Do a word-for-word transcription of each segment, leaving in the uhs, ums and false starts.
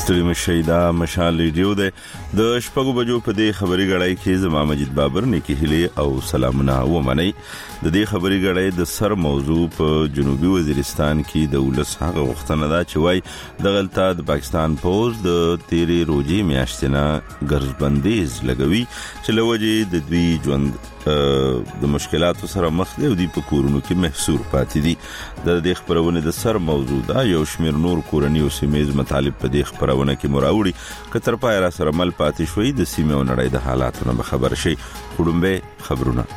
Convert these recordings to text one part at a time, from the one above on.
ستړي مشئ دا مشال ریډیو ده د شپږو بجو په دې خبري غړای کې زما مجید بابر نیکی هلي او سلامونه ومني د دې خبري غړای د سر موضوع په جنوبي وزیرستان کې د ولس هغه وختونه دا چې وای د غلطه د پاکستان پوز د تیری روزي میاشتنه ګرځبندیز لګوي چې لوجه د دوی ژوند د مشکلاتو سره مخ دي او د پکورونو کې محصور پاتې دي د دې خبرونه د سر موضوع دا یو شمیر نور کورنی او سیمېز مطالب په دې خبرونه کې مراوړي کتر پای را سره مل پاتې شوې د سیمې او نړۍ د حالاتو نه خبر شي خړمبه خبرونه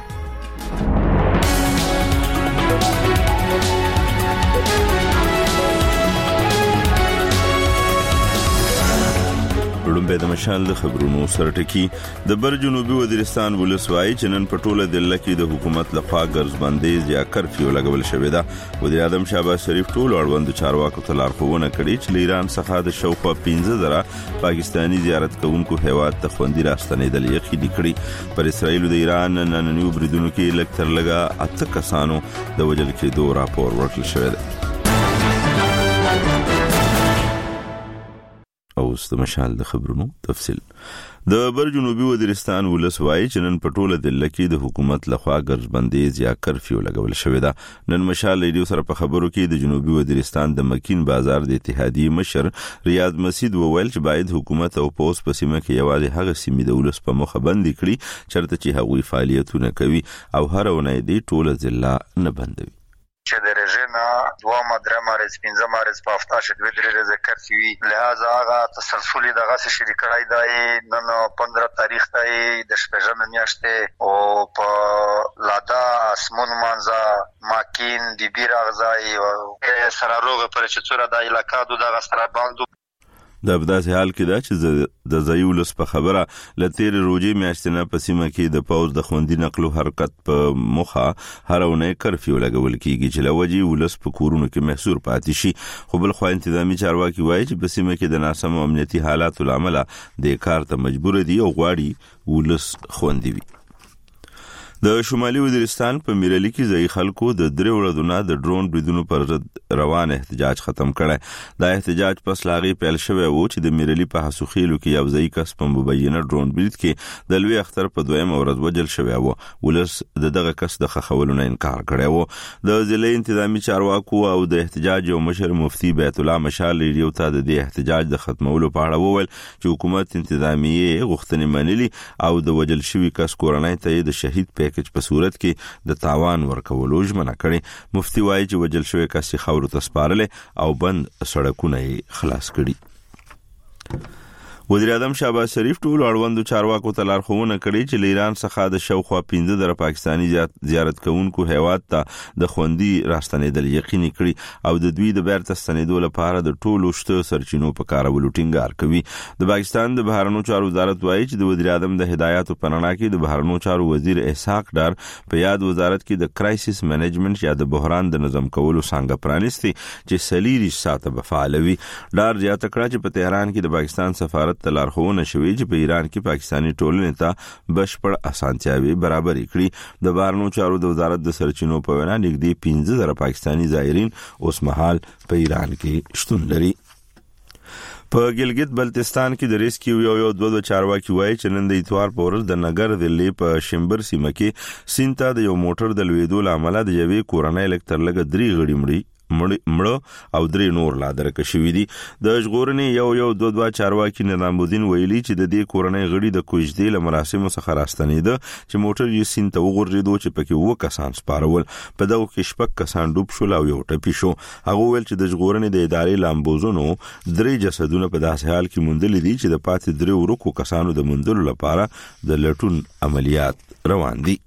لومبه د مشال د خبرونو سرټکی د بر جنوبي وزیرستان ولسوای چنن پټوله د لکی د حکومت لخوا ګرځبندیز یا کرفیو لګول شوې ده وزیر اعظم شهباز شریف ټول اړوند چارواکو ته لارښوونه کړې چې ایران څخه د شاوخوا پنځه زره پاکستانی زیارت کوونکو هیواد ته خوندي راستنېدل یقیني کړي پر اسرائیل د ایران نننیو بریدونو کې لکتر لګا اته کسانو د وجل کېدو راپور ورکړل شوی دی او د مشال د خبرونو تفصیل د بر جنوبي وزیرستان ولسوای چنن پټوله د لکی د حکومت لخوا ګرځبندیز یا کرفیو لګول شوې ده نن مشال ریډیو سره په خبرو کې د جنوبي وزیرستان د مکین بازار د اتحادیې مشر ریاض مسید وویل چې باید حکومت او پوس په سیمه کې یوازې هغه سیمې د ولس په مخه بندي کړي چرته چې هغوی فعالیتونه کوي او هر ونې د ټوله ضلع نه بندوي چې د رژینا دوه مدره مارز پنځه مارز په هفته شې دوه درې ذکر شوی لہذا هغه تسلسل دغه شری کړای دی نن پندرہ تاریخ ته د شپږم میاشتې او په لادا اسمون مانزا ماکین دی بیرغزای او سراروغ پر چې څوره د علاقې دغه سره باندې د بداسي حال کې دا چې د زیولس په خبره لتیر روزي میاشتنه په سیمه کې د پاوز د خوندي نقل او حرکت په مخه هرونه کرفیو لګول کیږي چې لوجي ولس په کورونو کې محصور پاتې شي خو بل خو انتظامی چارواکي وایي چې په سیمه کې د ناسم امنیتي حالاتو لامل د کار ته مجبور دي او غواړي ولس خوندي وي د شمالي وزیرستان په میرلی کې ځای خلکو د درې ورځې د ډرون بریدونو پر ضد روان احتجاج ختم کړی دا احتجاج پس لاغي پیل شوی و چې د میرلی په حسوخیلو کې یو ځای کس په مبینه ډرون برید کې د لوی اختر په دویم ورځ وجل شوی و ولس د دغه کس د خخولو نه انکار کړی و د ضلع انتظامی چارواکو او د احتجاج او مشر مفتی بیت الله مشال ریډیو ته د احتجاج د ختمولو په اړه وویل چې حکومت انتظامی غوښتنې منلي او د وجل شوی کس کورنۍ ته د شهید په صورت کې د تاوان ورکولو ژمنه کړې مفتی وایي چې وجل شوی کس خاورو ته سپارل او بند سړکونه خلاص کړي وزیر اعظم شهباز شریف ټول اړوند چارواکو ته لارښوونه کړې چې ایران څخه د شاوخوا پنځه زره پاکستانی زیارت کوونکو هیواد ته د خوندي راستنېدل یقیني کړي او د دوی د بیرته ستنېدو لپاره د ټولو شته سرچینو په کارولو ټینګار کوي د پاکستان د بهرنیو چارو وزارت وایي چې د وزیر اعظم د هدایاتو په رڼا کې د بهرنیو چارو وزیر اسحاق ډار په یاد وزارت کې د کرایسس منیجمنت یا د بحران د نظم کولو څنګه پرانیستي چې سلیری ساته بفعالوي ډار زیاته کړه چې په تهران کې د پاکستان سفارت ته لارښوونه شوې چې په ایران کې پاکستانی ټولنې ته بشپړ اسانتیاوي برابرې کړي د بهرنیو چارو د وزارت د سرچینو په وینا نږدې پنځه زره پاکستانی زایرین اوس مهال په ایران کې شتون لري په ګلګت بلتستان کې د ریسکیو یو یو دوه دوه چارواکي وایي چې نن د اتوار په ورځ د نګر دلې په شمبر سیمه کې سینتا د یو موټر د لویدو لامل د یوې کورنۍ لکتر لګ درې غړي مړي مړه او درې نور لا درکه شوې دي د ژغورنې یو یو دوه دوه چارواکي نظام الدین ویلي چې د دې کورنۍ غړي د کوژدې له مراسمو څخه راستنېده چې موټر یې سین ته وغورځېدو چې پکې وو کسان سپارول په دغه کې شپږ کسان ډوب شول او یو ټپي شو هغه ویل چې د ژغورنې د ادارې لامبوزونو درې جسدونه په داسې حال کې موندل دي چې د پاتې درې ورکو کسانو د موندلو لپاره د لټون عملیات روان دي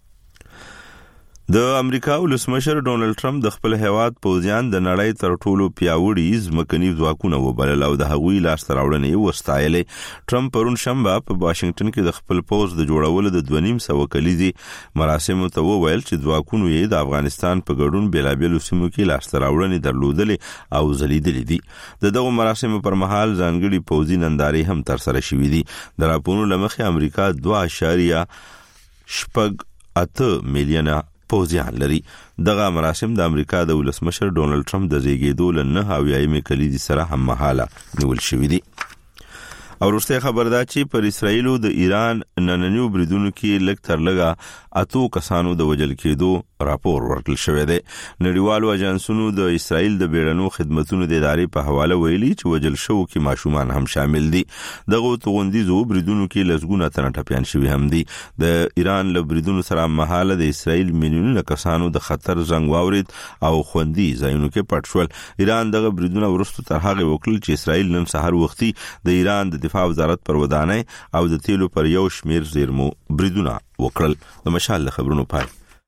د امریکا ولسمشر ډونلډ ټرمپ د خپل هیواد پوځیان د نړۍ تر ټولو پیاوړي ځمکني ځواکونه وبلل او د هغوی لاسته راوړنې وستایلې ټرمپ پرون شنبه په واشنگټن کې د خپل پوځ د جوړولو د دوه نیم سوه کلیزي مراسمو ته وویل چې ځواکونو یې د افغانستان په ګډون بېلابېلو سیمو کې لاسته راوړنې درلودلې او ځلیدلې دي د دغو مراسمو پر مهال ځانګړي پوځي نندارې هم ترسره شوې دي د راپورونو له مخې امریکا دوه اعشاریه شپږ اته میلیونه پوځیان لري. دغه مراسم د امریکا د ولسمشر ډونالد ټرمپ د زیږیدو له نه اویایمې کلیدي سره هم مهاله نیول شوې دي. او وروسته خبر ده چې پر اسرایل او د ایران نننیو بریدونو کې لږ تر لږه اتو کسانو د وژل کېدو راپور ورکړل شوی دی. نړیوالو اجنسونو د اسرایل د بیړنو خدماتو د ادارې په حواله ویلي چې وژل شوو کې ماشومان هم شامل دي. دغه توغندیزو بریدونو کې لسګونه تنه ټپيان شوي هم دي. د ایران له بریدونو سره مهاله د اسرایل میلیونونه کسانو د خطر زنګ واورید او خوندي ځایونو کې پټ شول. ایران دغه بریدونه وروسته تر هغه وکړل چې اسرایل نن سحر وختي د ایران د دفاع وزارت پر ودانۍ او د تیلو پر یو شمیر زیرمو بریدونه وکړل. د مشال خبرونو پای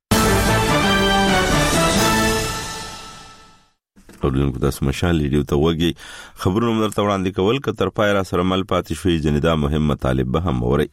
اورونکو تاسو مشال لیدو ته وګي خبرونه درته وړاندې کول ک تر پای را سره مل پاتې شوی جندا مهم مطالب به هم اوري.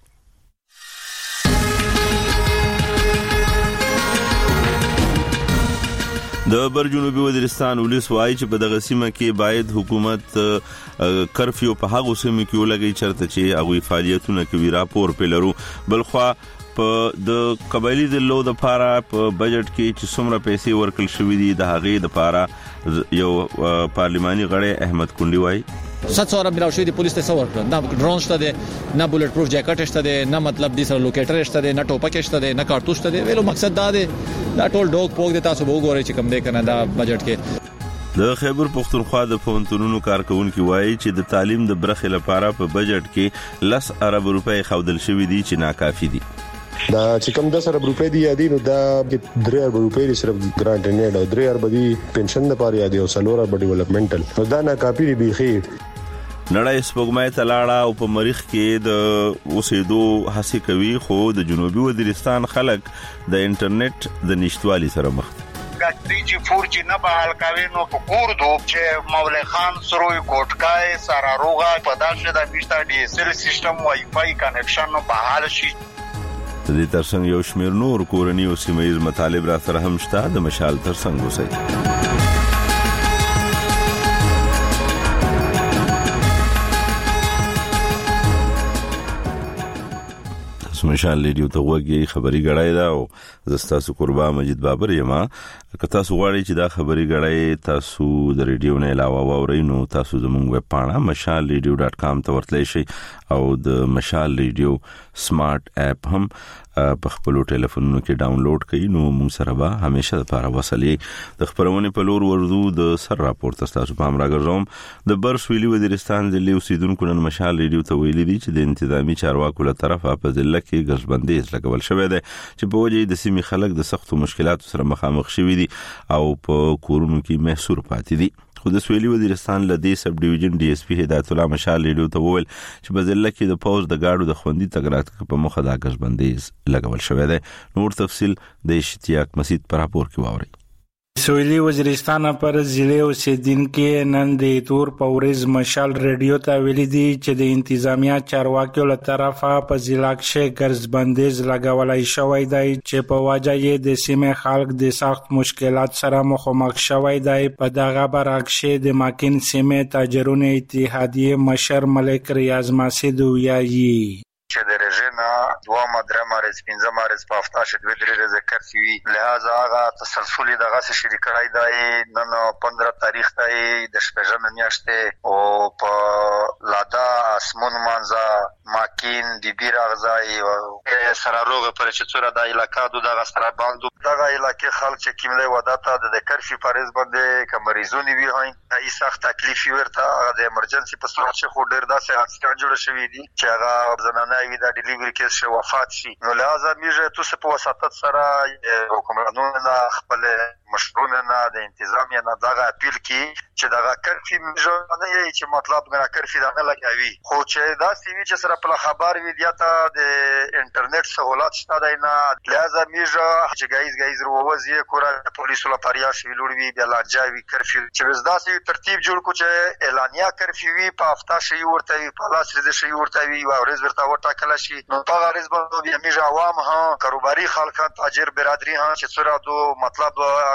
د برجنوبي وزیرستان ولس وایي چې په دغه سیمه کې باید حکومت کرفیو په هغه سیمه کې ولګي چرته چې هغه فعالیتونه کوي. راپور پلرو بلخوا په د قبایلی د لو د پاره په بجټ کې چې څومره پیسې ورکړل شوې دي د هغې د پاره یو پارلماني غړی احمد کونډي وایي ست سوره ملاو شوی دی پولیس ته څور کړ نه ډرون شته دی نه بولټ پروف جاکټ شته دی نه مطلب دي سره لوکیټر شته دی نه ټوپک شته دی نه کارتوس شته دی. ویلو مقصد دا دی دا ټول ډوګ پوک دی تاسو به وګورئ چې کوم دی کنه دا بجټ کې. د خیبر پختونخوا د پونتونونو کارکونکو وایي چې د تعلیم د برخې لپاره په بجټ کې لس ارب روپۍ خودل شوی دي چې ناکافي دي. دا چې کوم د سره روپۍ دی یادي نو دا درې ارب روپۍ صرف ګرانټ نه دا درې ارب دی پنشن لپاره یادي او څلور ارب ډیولپمنټل دا ناکافي دی بيخي. نړۍ سپوږمۍ ته لاړه او په مریخ کې د اوسېدو هڅې کوي خو د جنوبي وزیرستان خلک د انټرنیټ د نشټوالي سره مخ دي. تھری جی فور جی نه بحال کاوي نو کوور دو چې مولوی خان سروي کوټکای سارا روغا پداشه د میشتا ډي اس ال سیستم وای فای کنکشن بحال شي. د دې ترڅنګ یو شمېر نور کورنی او سیمایي مطالب را سره هم شته. د مشال ترڅنګ اوسئ. مشال لیدو ته وګي خبري غړای دا او زستاسو قربا مجید بابر یما که تاسو غواړئ چې دا خبري غړای تاسو د ریډیو نه علاوه واورئ نو تاسو زموږ ویب پاڼه مشال ریډیو ډاټ کام ته ورتلی شئ او د مشال ریډیو سمارټ اپ هم په خپل ټلیفونونو کې ډاونلوډ کړئ نو موږ سره به همیشه لپاره وصلې. د خبرونه په لور ورزو د سر راپور تاسو په امر راګرځوم. د برسویلي وزیرستان ضلع اوسیدونکو نن مشال ریډیو ته ویلي دي چې د انتظامی چارواکو له طرفه په ضلع کې ګرځبندیز لګول شوی دی چې په وجه د سیمې خلک د سختو مشکلاتو سره مخامخ شوي دي او په کورونو کې محصور پاتې دي. خو د سویلي وزیرستان لدی سب ډیویژن ډي اس پی هدایت الله مشال ریډیو ته وویل چې په ضلع کې د پوز د گاډو د خوندي تګرات په مخه د ګرځبندیز لګول شوی دی. نور تفصيل د اشتیاق مسجد پر راپور کې واوري. سویلی وزیرستان پر ضلع اوسیدونکو نن د تور پورز مشال ریډیو ته ویلي دي چې د انتظامیه چارواکو له طرفه په ضلع کې ګرځبندیز لګولای شوی دی چې په وجه یې د سیمې خلک د سخت مشکلات سره مخامخ شوی دی. په دغه برعکس د ماکین سیمې تاجرونو اتحادیه مشر ملک ریاض مسعود ویایي چې د رژینا دوه مدره مارز پنځه مارز په هفته شد وی درې ورځې کړی وی لہذا هغه تسلسلي دغه څه کړای دی نن پندرہ تاریخ ته د شپږم میاشتې او په لادا اسمون مانزا ماکین د بیر اغزای او سره روغ پر چې څوره د علاقې دغه سره باندې دغه علاقې خلک چې کیمله وداته د کرفي پارز باندې کمریزونی وی هاي ای سخت تکلیف ورته هغه د ایمرجنسي په صورت چې خو ډیر داسې اکسیډنټ جوړ شوی دی چې هغه زنانه وی د ډیلیوری کیس شو وفات شي نو لہذا میږي تاسو په وساتت سره حکومتونو خپل مشرونه نه د انتظامیه نه دغه اپیل کی چې دغه کرفي میږي نه یی چې مطلب نه کرفي دغه لګوي خو چې دا سی وی چې سره په خبر وی دیاته د انټرنیټ سہولت شته دی نه لہذا میږي چې گایز گایز وروزی کور پولیسو لپاره شي لوړوي د لاجاوي کرفي چې دا سی ترتیب جوړ کو چې اعلانیا کرفي وی په هفته شي ورته په لاس رز شي ورته وی او رز ورته وټا کله شي نو په غریز باندې میږي عوام ها کاروباري خلک تاجر برادری ها چې سره دو مطلب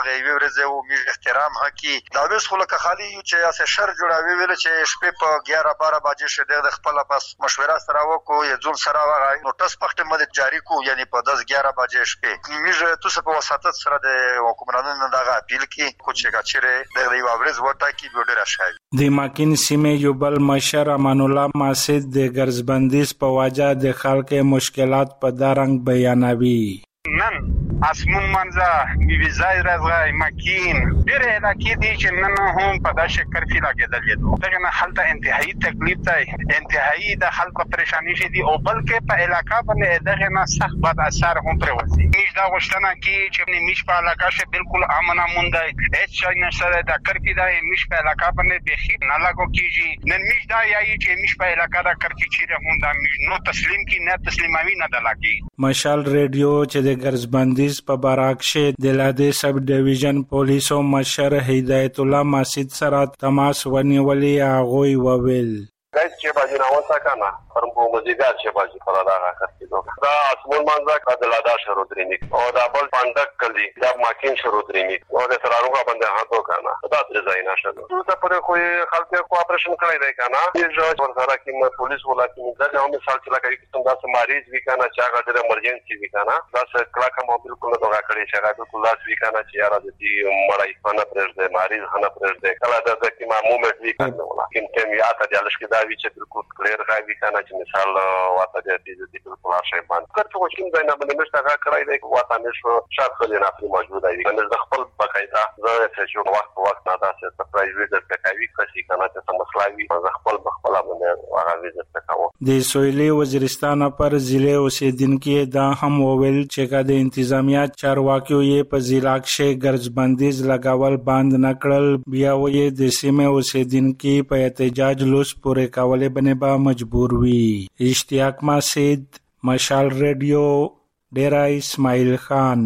هغه یو ورځ او می احترام حقي دا وس خو لکه خالي چې اسه شر جوړاوي ویل چې شپې په اګیاره بارہ بجې شه د خپل پس مشوره سره وکړو یا ځون سره وغای نو تاسو پخته مده جاری کو یعنی په دس اګیاره بجې شپې میږي تاسو په وساتت سره د حکومتونو دغه اپیل کی کوچه کچره د یو ورځ ورته کی ډېر شای د ماکین سیمه یو بل مشر امان الله ماسد د ګرځبندیز په واجه د خلک مشکلات په دارنګ بیانوي نن اسمون منځه بي ځای راځي ماکین ډېر علاقې دي چې نن هم په داسې کرفي راګېدل دي دغه نه حالت انتهایی تکلیف دی انتهایی د خلکو پریشانی شي دي او بلکې په علاقې باندې دغه نه سخت بد اثر هم پروزي نش دا غوښتنه کی چې نش په علاقې شه بالکل امن امون دی هیڅ شي نشته د کرفي دی نش په علاقې باندې بخیر نه لاګو کیږي نن نش دا یایي چې نش په علاقې دا کرفي چې هم دا نو تسلیم کی نه تسلیموي نه دلاګي مشال ریډیو چې د ګرځبندیز په باراکشه د لاده سب ډیویژن پولیسو مشر هدایت الله ماسد سره تماس ونیولې هغه وویل گاز چه بازی نواسا کنا فرمو مزیدار چه بازی فردا خاصی دو دا اسمون منزا کدلادا شروع درینی او دا بل پاندک کلی دا ماکین شروع درینی او دا سرانوگا بنده هاتو کنا دا ترزایی نشد تو تا پر کوئی خلقی کو آپریشن کرائی دی کنا یہ جو ورزارا کی پولیس ولا کی دا جو مثال چلا کئی قسم دا سے مریض بھی کنا چاگا در ایمرجنسی بھی کنا دا سے کلاکا ما بالکل نہ دوگا کڑی چاگا بالکل لاس بھی کنا چیارا دی مڑائی خانہ پرش دے مریض خانہ پرش دے کلا دا کی ما مومنٹ بھی کنا ولا کیم کیم یاتا دیالش کی دا چې بالکل کلیر غوي کنه چې مثال واته د دې د بالکل شای باندې کړه چې کوم ځای نه باندې مشته غا کړای دی واته نشو شاعت خلې نه په موجوده وي کنه د خپل بقایدا زه چې وخت وخت نه داسې سرپرایز ویزټ کوي کسي کنه چې مسلوي زه خپل خپل باندې هغه ویزټ کوم د سویلي وزیرستان پر ضلع اوسیدونکو دا هم وویل چې کا د انتظامیه چارواکیو یې په ضلع کې ګرځبندیز لګاول بند نکړل بیا وې د سیمه اوسیدونکو په احتجاج لوس پورې کولې باندې با مجبور وي اشتیاق ماسد مشال ریډیو ډیرا اسماعیل خان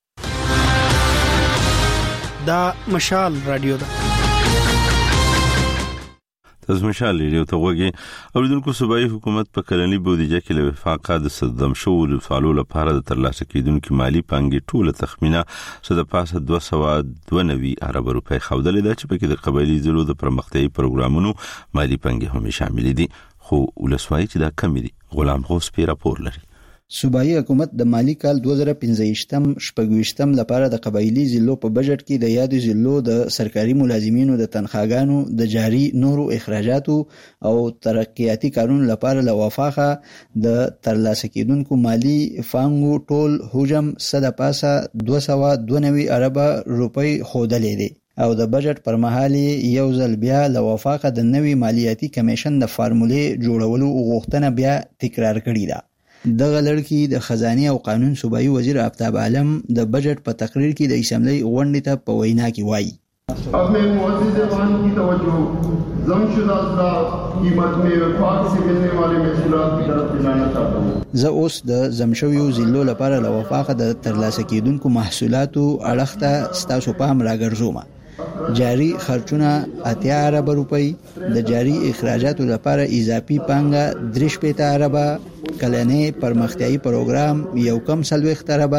دا مشال رادیو دا تاسو مشال ریډیو ته وګورئ اوریدونکو صوبایي حکومت په کلنی بودیجه کې له وفاقه د صدم شول فعالو لپاره د ترلاسه کیدونکو مالی پانګې ټوله تخمینه څه د پاسه دوه سوه دوه نوي ارب روپۍ خودلې ده چې په کې د قبایلی ضلعو د پرمختیايي پروګرامونو مالی پانګې هم شامل دي خو ولسوالۍ چې دا کم دي غلام غوث پی راپور لري صوبایي حکومت د مالی کال دوه زره پنځه شپږ لپاره د قبایلی ضلعو په بجټ کې د یادو ضلعو د سرکاري ملازمینو د تنخواګانو د جاری نورو اخراجاتو او ترقیاتي کارونو لپاره لوافاخه د ترلاسه کیدونکو مالی فانګو ټول حجم صد پاسه دوه سوه دوه نوي ارب روپۍ خودلې دي او د بجټ پر مهال یو ځل بیا لوافاخه د نوي مالیاتي کمیشن د فارمولې جوړولو غوښتنه بیا تکرار کړې ده دغه لړکی د خزانه او قانون صوبایي وزیر آفتاب عالم د بجټ په تقریر کې د اسمبلی غونډې ته په وینا کې وایي اب میں معزز ایوان کی توجہ ضم شدہ ازدا قیمت میں وفاق سے ملنے والے محصولات کی طرف دلانا چاہتا ہوں زه اوس د زمشویو ضلعو لپاره له وفاقه د ترلاسه کیدونکو محصولاتو اړخ ته ستاسو پام راګرځوم جاری خرچونه اتیا ارب روپۍ د جاری اخراجاتو لپاره اضافي پانګه درې شپېته ارب کلنې پرمختیايي پروګرام یو کم سلويخت ارب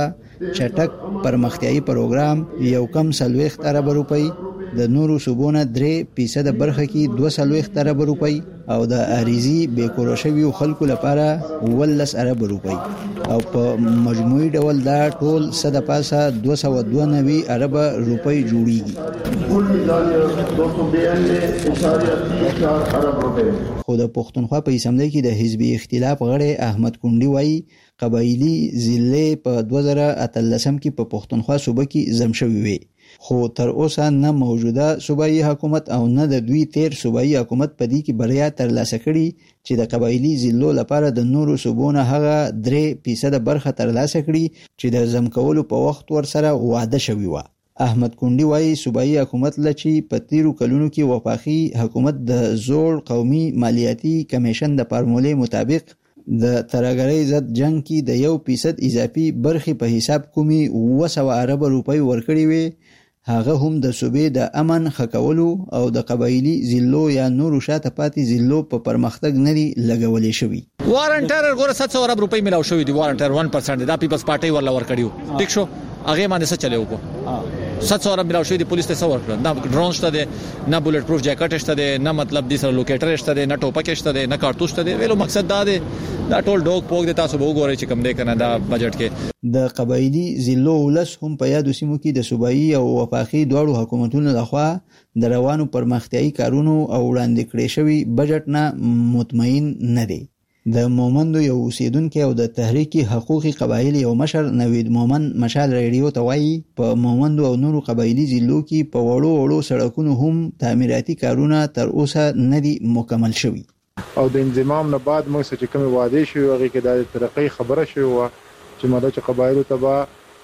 چټک پرمختیايي پروګرام یو کم سلويخت ارب روپۍ د نورو صوبونه درې فیصد برخه کې دوه سلويخت ارب روپۍ او د اریزي بیکوروشوي خلکو لپاره ولس ارب روپۍ او په مجموعي ډول دا ټول صد پاسه دوه سوه دوه نوي ارب روپۍ جوړیږي کل میزانیت دو سو بیانوے اشاریہ تین چار ارب روپے خو د پښتونخوا په اسمبلی کې د حزبي اختلاف غړی احمد کونډي وایي قبایلی ضلع په دوه زره اتلسم کې په پښتونخوا صوبه کې زم شوی وي خو تر اوسه نه موجوده صوبایي حکومت او نه د دوی تیر صوبایي حکومت په دې کې بریا ترلاسه کړي چې د قبایلی ضلعو لپاره د نورو صوبونو هغه درې فیصد برخه ترلاسه کړي چې د زم کولو په وخت ورسره وعده شوی و احمد کونډي وایي صوبایي حکومت لچی په تیرو کلونو کې وفاقي حکومت د زوړ قومي مالیاتي کمیشن د فارمولې مطابق د ترګری ضد جنگ کې د یو فیصد اضافي برخې په حساب کومي اوه سوه ارب روپۍ ورکړي وي هغه هم د صوبې د امن خکولو او د قبایلی ضلعو یا نورو شاته پاتې ضلعو په پرمختګ نری لګولې شوی وارنټر ګوره سات سوه ارب روپۍ ملاو شوی دی وارنټر ون پرسنټ دا پیپلز پارټي ورلا ور کړیو ټیک شو هغه باندې څه چلیو کو صد سوار ملاو شوی د پولیس ته څور کړ نه ډرون شته دی نه بولټ پروف جاکټ شته دی نه مطلب د سره لوکیټر شته دی نه ټوپک شته دی نه کارتوس شته دی ویلو مقصد دا دی دا ټول ډوګ پوک د تاسو به وګورئ چې کم دی کنه دا بجټ کې د قبایلی ضلعو ولس هم په یادو سیمو کې د صوبایي او وفاقي دواړو حکومتونو لخوا د روانو پرمختیایي کارونو او وړاندې کړی شوی بجټ نه مطمئن نه دی. د مومندو یو اوسیدونکو او د تحریک حقوقي قبایل یو مشر نوید مومن مشال ریډیو ته وایي په مومندو او نورو قبایلی ضلعو کې په وړو وړو سړکونو هم تعمیراتي کارونه تر اوسه نه دي مکمل شوي او د انضمام نه بعد موږ چې کوم وعده شوی هغه کې د ترقۍ خبره شوی و چې ماده چې قبایلو تبا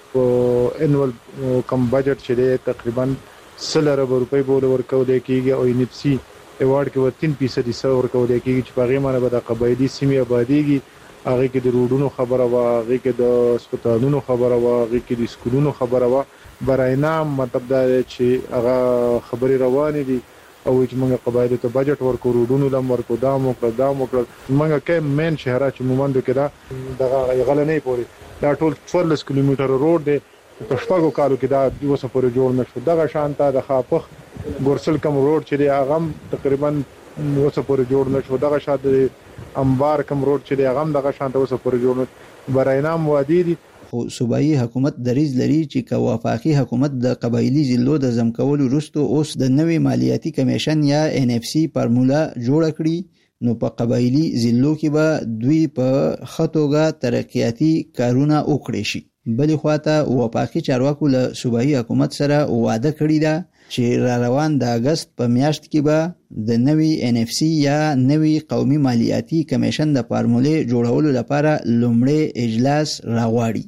په انول کم بجټ چې دی تقریبا سلره روپۍ بول ورکول کېږي او انپسی ایوارډ کې و تین فیصد حصہ ورکول کېږي چې په غیمانه به د قبایلی سیمې آبادیږي هغه کې د روډونو خبره و هغه کې د سپټالونو خبره و هغه کې د سکولونو خبره و براینا مطلب دا چې هغه خبري روانې دي او چې موږ قبایلو ته بجټ ورکو روډونو لم ورکو دا مو کړ دا مو کړ موږ کې مین شهر چې مومندو کې دا دغه غلنې پوري دا ټول څوارلس کیلومتر روډ دی په شپږو کالو کې دا د اوسه پورې جوړ نشو دغه شانته د خاپخ ګورسل کم روډ چې دی هغه تقریبا اوسه پورې جوړ نشو دغه شاته انبار کم روډ چې دی هغه دغه شانته اوسه پورې جوړ نشو براینام وادي دي خو صوبایي حکومت دریز لري چې که وفاقي حکومت د قبایلی ضلعو د ځمکولو وروسته اوس د نوي مالیاتي کمیشن یا ان اف سی فارمولا جوړ کړي نو په قبایلی ضلعو کې به دوی په خطوګه ترقیاتي کارونه وکړي شي. بلې خواته وفاقي چارواکو له صوبایي حکومت سره وعده کړې ده چې را روان د اگست په میاشت کې به د نوي ان اف سی یا نوي قومي مالیاتي کمیشن د فارمولې جوړولو لپاره لومړی اجلاس راغواړي.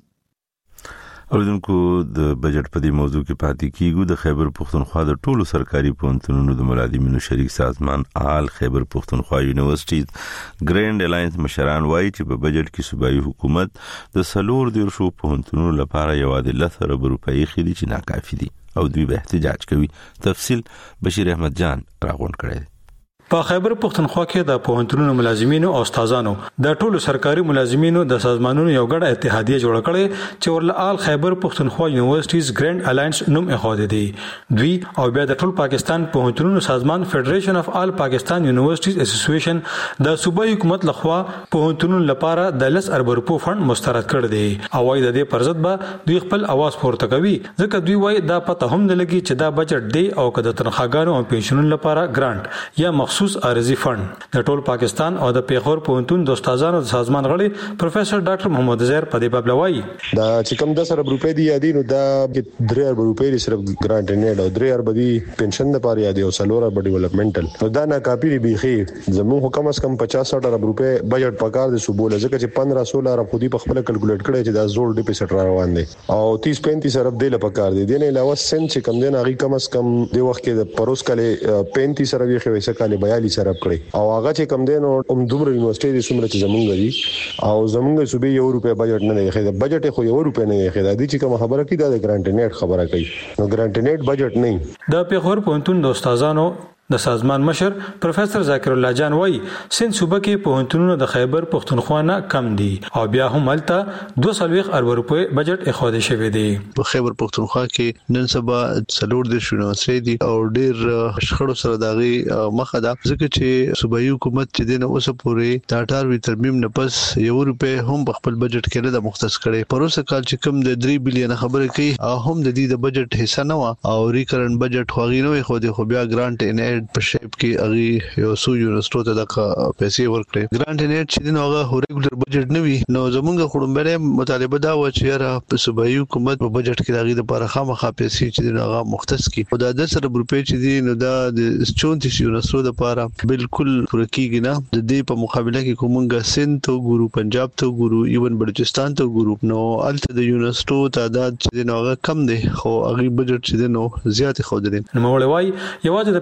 اوردونکو د بجټ په دې موضوع کې پاتې کیږو. د خیبر پختونخوا د ټولو سرکاري پوهنتونونو د ملازمینو شریک سازمان آل خیبر پختونخوا یونیورسيټیز ګرینډ الاینس مشران وایي چې په بجټ کې صوبایي حکومت د سلور دیرشو پوهنتونونو لپاره یو عادله سره روپۍ خېدي چې ناکافي دي او دوی به احتجاج کوي. تفصیل بشیر احمد جان راغونډ کړی. په خیبر پختونخوا کې د پوهنتونونو ملازمینو او استادانو د ټولو سرکاري ملازمینو د سازمانونو یو ګډه اتحادیه جوړ کړې چې ورلال خیبر پختونخوا یونیورسيټیز ګرینډ الاینس نوم اخوده دي. دوی او بیا د ټول پاکستان پوهنتونونو سازمان فدریشن اف آل پاکستان یونیورسيټیز اسوسییشن د صوبایي حکومت لخوا پوهنتونونو لپاره د لس ارب روپو فند مسترد کړ دي او وايي د دې پرځد به دوی خپل आवाज پورته کوي ځکه دوی وايي دا پته هم نه لګي چې دا بجټ دی او کده تنخواګانو او پنشنونو لپاره ګرانټ یا مخصوص ارزي فند د ټول پاکستان او د پیښور پوهنتون د استادانو د سازمان غړي پروفیسور ډاکټر محمد زهر په دې باب لوي دا چې کوم د سره روپې دی یادي نو دا درې ارب روپې صرف ګرانټ نه او درې ارب دی پنشن لپاره یادي او سلور ارب ډیولپمنټل نو دا نه کاپی دی بيخي زموږ حکومت کم پچاس ارب روپې بجټ پکار دي صوبول ځکه چې پندرہ سولہ ارب خودي په خپل کیلکولیټ کړی چې دا زول ډی پی سټ روان دي او تیس پینتیس ارب دی لپاره دي دنه علاوه سن چې کم دین هغه کم اس کم دی وخت کې د پروس کله پینتیس ارب یې خوي سکاله بیالیس ارب کړی او هغه چې کم دین او دومره یونیورسيټي د سمره چې زمونږ دي او زمونږ صوبې یو روپیا بجټ نه دی بجټ خو یو روپیا نه دی د دې چې کوم خبره کی دا د ګرانټ نیټ خبره کوي نو ګرانټ نیټ بجټ نه د پیښور پوهنتون د استادانو د سازمان مشر پروفیسور ذاکر الله جان وایي سن صوبه کې پوهنتونونو د خیبر پختونخوا نه کم دي او بیا هم هلته دوه سلويخ ارب روپۍ بجټ اخوده شوی دی. په خیبر پختونخوا کې نن سبا څلور د یونیورسيټي دي او ډیر شخړو سره داغي مخه ده ځکه چې صوبایي حکومت چې دنه اوسه پورې د اټاروي ترمیم نه پس یو روپۍ هم په خپل بجټ کې نه مختص کړي. پروسه کال چې کم د درې بلین خبره کوي هم د دې د بجټ حصہ نه و او ریکرنت بجټ خوغي نه خو د خو بیا ګرانټ ان په شیپ کې اغي یو سو یونیورسيټو ته د پیسې ورکړي ګرانټ نیټ چې دغه هو ریګولر بجټ نه وي نو زمونږ خړمبره مطالبه دا و چې را په صوبایي حکومت په بجټ کې دغه لپاره خامخا پیسې چې دغه مختص کی او د د سره روپې چې دي نو د چونتیس یونیورسيټو لپاره بالکل پوره کیږي نه د دې په مقابله کې کومګه سند ته ګورو پنجاب ته ګورو ایون بلوچستان ته ګورو نو الته د یونیورسيټو تعداد چې دغه کم دي خو اغي بجټ چې نو زیات خو دي نو مولوي یوازې د پیښور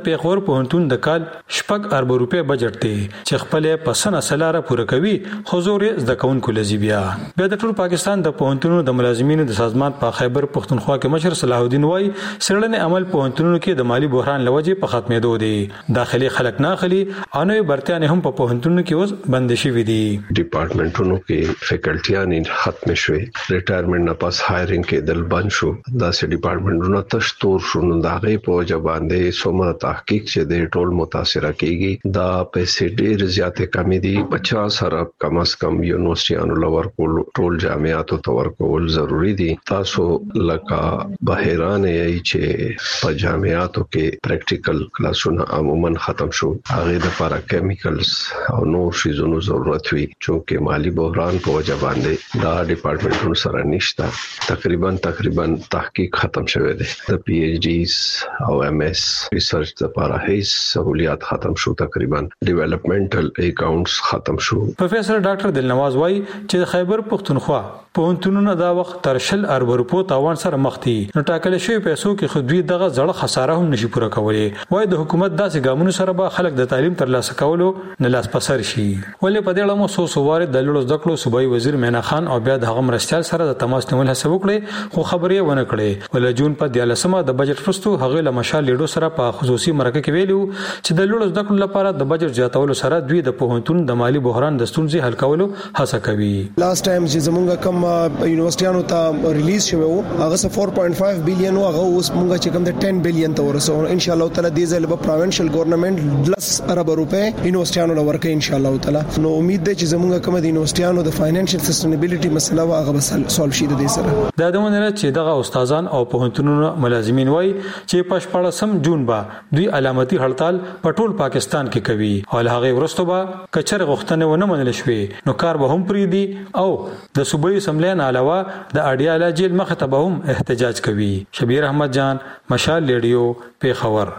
پوهنتون د کال شپږ ارب روپے بجټ دی چې خپل پسنه سلاره پوره کوي حضور زده کوونکو لزی بیا بیا د ټول پاکستان د پوهنتونونو د ملازمینو د سازمان په خیبر پختونخوا کې مشر صلاح الدین وای سرلنه عمل پوهنتونونو کې د مالی بحران لوجه په ختمېدو دی داخلي خلک نه خلی انوي برتيانه هم په پوهنتونونو کې اوس بند شي ودی ډپارټمنټونو کې فیکلټیان ختم شوي ریټایرمنټ نه پاس هایرینګ کې دل بند شو دا سه ډپارټمنټونو تشتور شو نو دا غي په جواباندې سومه تحقیق چې د ټول متاثر کیږي دا پیسې ډېر زیاتې کمی دي پچاس ارب کم از کم یونیورسيانو لور کول ټول جامعاتو تور کول ضروری دي تاسو لکه بهرانه ای چې په جامعاتو کې پریکټیکل کلاسونه عموما ختم شو هغه د لپاره کیمیکلز او نور شیزونو ضرورت وي چې مالی بحران په وجه باندې دا ډپارټمنټونو سره نشته تقریبا تقریبا تحقیق ختم شوه دی د پی ایچ ډیز او ایم ایس ریسرچ لپاره هیڅ سہولیات ختم شو تقریبا ډیولپمنټل اکاونټس ختم شو پروفیسور ډاکټر دلنواز وای چې خیبر پختونخوا پوهنتونونه دا وخت تر شل ارب روپو تاوان سره مخ دي نو ټاکل شوی پیسو کې خودوی دغه زړه خساره هم نشي پوره کولای وای د حکومت داسې ګامونو سره به خلک د تعلیم ترلاسه کولو نه لاس پسر شي ولې په دې اړه مو سو سوار د لړو ذکر صوبای وزیر مینا خان او بیا د هغه مرستيال سره د تماس نیول هڅه وکړي خو خبرې ونه کړې ول جون په دیالسمه د بجټ فرستو هغه له مشال لیډو سره په خصوصي مرکه کې ویلو چې د لړو ذکر لپاره د بجټ زیاتولو سره دوی د پوهنتون د مالی بحران د ستونزې حل کولو هڅه کوي لاست ټایم چې زمونږ کم یونیورسيانو ته ریلیز شوی وو هغه څه four point five بلین او هغه اوس مونږ چې کم د ten بلین ته ورسو ان شاء الله تعالی د ځل په پروینشل ګورنمنت لس ارب روپے یونیورسيانو لورکه ان شاء الله تعالی نو امید ده چې زمونږ کم د یونیورسيانو د فاینانشل سستینبیلیټي مسله هغه به سولف شي د دې سره دا دمونه چې دغه استادان او پوهنتونونو ملازمین وای چې په شپږم جون با دوی علامتي هړتال په ټول پاکستان کې کوي او هغه ورستو با کچر غوښتنه ونه منل شوې نو کار به هم پری دي او د صوبایي سملین علاوه د اډیاله جیل مخ ته به هم احتجاج کوي شبیر احمد جان مشال ریډیو پیښور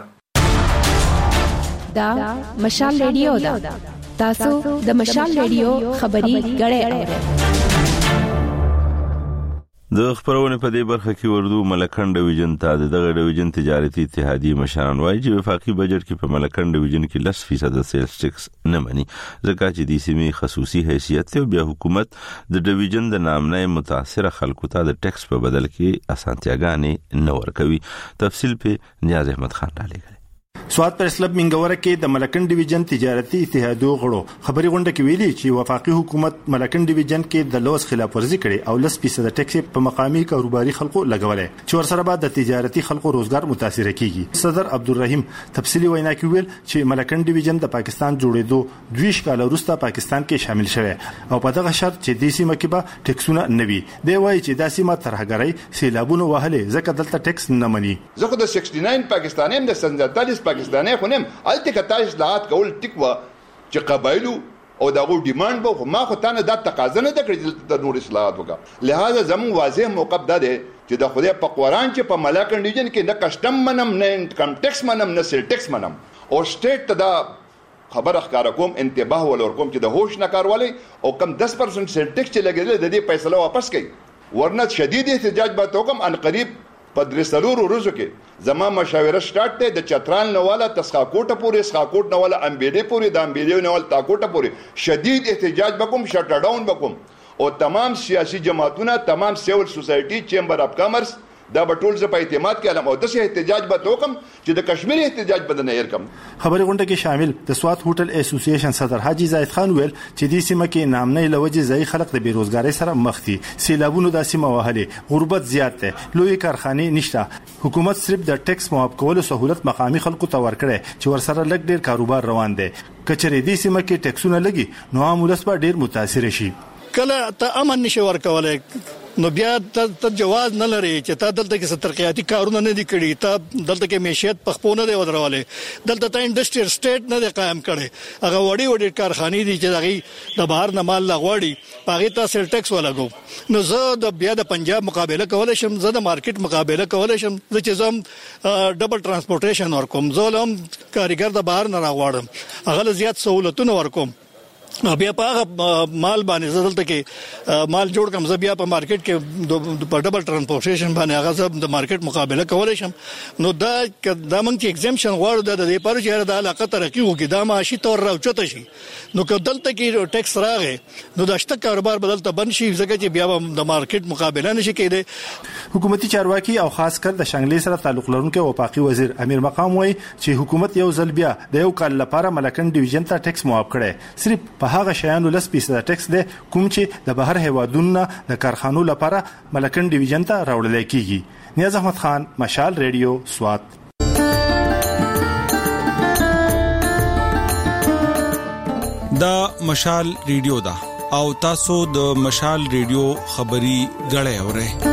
دا مشال ریډیو دا تاسو د مشال ریډیو خبري غړې د خبرونه په دې برخه کې وردو ملکن ډیویژن ته دغه ډیویژن تجارتي اتحادیه مشران وایي چې وفاقي بجټ کې په ملکن ډیویژن کې لس فیصد سیلز ټیکس نه مني ځکه چې د سیمې خصوصي حیثیت ته بیا حکومت د ډیویژن د نامنې متاثر خلکو ته د ټیکس په بدل کې اسانتیاګانې نه ورکوي تفصیل په نیاز احمد خان را لګي سواد پریس کلب منګوره کې د ملکن ډیویژن تجارتي اتحادیو غړو خبري غونډه کې ویلي چې وفاقي حکومت ملکن ډیویژن کې د لوس خلاف ورزي کړي او لس فیصد ټیکس په مقامي کاروباري خلکو لګولې چې ورسره بعد د تجارتي خلکو روزګار متاثر کیږي صدر عبدالرحیم تفصیلی وینا کې ویل چې ملکن ډیویژن د پاکستان جوړېدو دویش کال وروسته پاکستان کې شامل شوه او په دغه شرط چې د سیمه کې به ټیکسونه نه وي دی وایي چې د سیمه ترهګرۍ سیلابونو وهلې ځکه دلته ټیکس نه مني زه خو د شپږ نهه پاکستاني هم د سنځاتالیس پاکستاني خونم الته کته اصلاحات کول ټیکوا چې قبایلو او دغه ډیماند به ما خو تانه د تقاضا نه کړی د نور اصلاحات وکړه لہذا زمو واضح موقف ده چې د خدای په قران چې په ملکن ډیویژن کې نه کسٹم منم نه انکم ټیکس منم نه سیل ټیکس منم او سټیټ ته دا خبر اخکار کوم انتباه ولور کوم چې د هوش نه کاروالی او کم ten percent سیل ټیکس چې لګیدل د دې فیصله واپس کړي ورنه شدید احتجاج به توکم ان قریب په درې سلور ورځو کې زما مشاوره سٹارټ ته د چترال نواله تسخاکوټه پورې سخاکوټ نواله امبیډي پورې د امبیډي نواله تاکوټه پورې شدید احتجاج وکوم شټ ډاون وکوم او تمام سیاسي جماعتونه تمام سیول سوسایټي چیمبر اف کامرس دا بټول ز په اعتماد کې علم او د سه احتجاج به توکم چې د کشمیر احتجاج بدنه ير کم خبري غونډه کې شامل د سوات هوټل اسوسییشن صدر حاجی زاید خان ویل چې د سیمه کې نامنې لوجه ځای خلک د بیروزګاری سره مخ دي سیلابونو د سیمه وهلې غربت زیات ده لوی کارخانه نشته حکومت صرف د ټیکس معاف کولو سہولت مقامی خلکو ته ورکړي چې ورسره لګ ډیر کاروبار روان دي کچره د سیمه کې ټیکسونه لګي نو عام ولس به ډیر متاثر شي کله ته امن نشي ورکولای نو بیا ته جواز نه لري چې تا دلته کې سترقیاتی کارونه نه دي کړی ته دلته کې معیشت پخپونه دی ودرواله دلته ته انډستریل سټیټ نه دی قائم کړي هغه وړي وړي کارخانې دي چې دغه د بهر نه مال لغوړي پاغي ته سیل ټیکس ولګو نو زه د بیا د پنجاب مقابله کولای شم زه د مارکیټ مقابله کولای شم زه چې زم ډبل ترانسپورټیشن ورکوم زه لم کاریګر د بهر نه راغواړم هغه زیات سہولتونه ورکوم بیا په مال باندې زدلته کې مال جوړ کوم بیا په مارکیټ کې په ډبل ترانسپورټیشن باندې هغه زب د مارکیټ مقابله کولای شم نو دا د موږ چې ایگزامشن غواړو د دې پر چې د علاقه ترقی وکړي دا معاشي تور راوچته شي نو که دلته کې ټیکس راغی نو د شته کاروبار بدلته بند شي ځکه چې بیا د مارکیټ مقابله نشي کېدای. حکومتي چارواکي او خاص کر د شانګلې سره تعلق لرونکي وفاقي وزیر امیر مقام وایي چې حکومت یو ځل بیا د یو کال لپاره ملکن ډیویژن ته ټیکس معاف کړي صرف په هغه شیانو لس فیصد ټیکس دی کوم چې د بهر هیوادونو د کارخانو لپاره ملکن ډیویژن ته راوړل کیږي. نیاز احمد خان، مشال ریډیو، سوات. دا مشال ریډیو دا او تاسو د مشال ریډیو خبري غړې اورئ.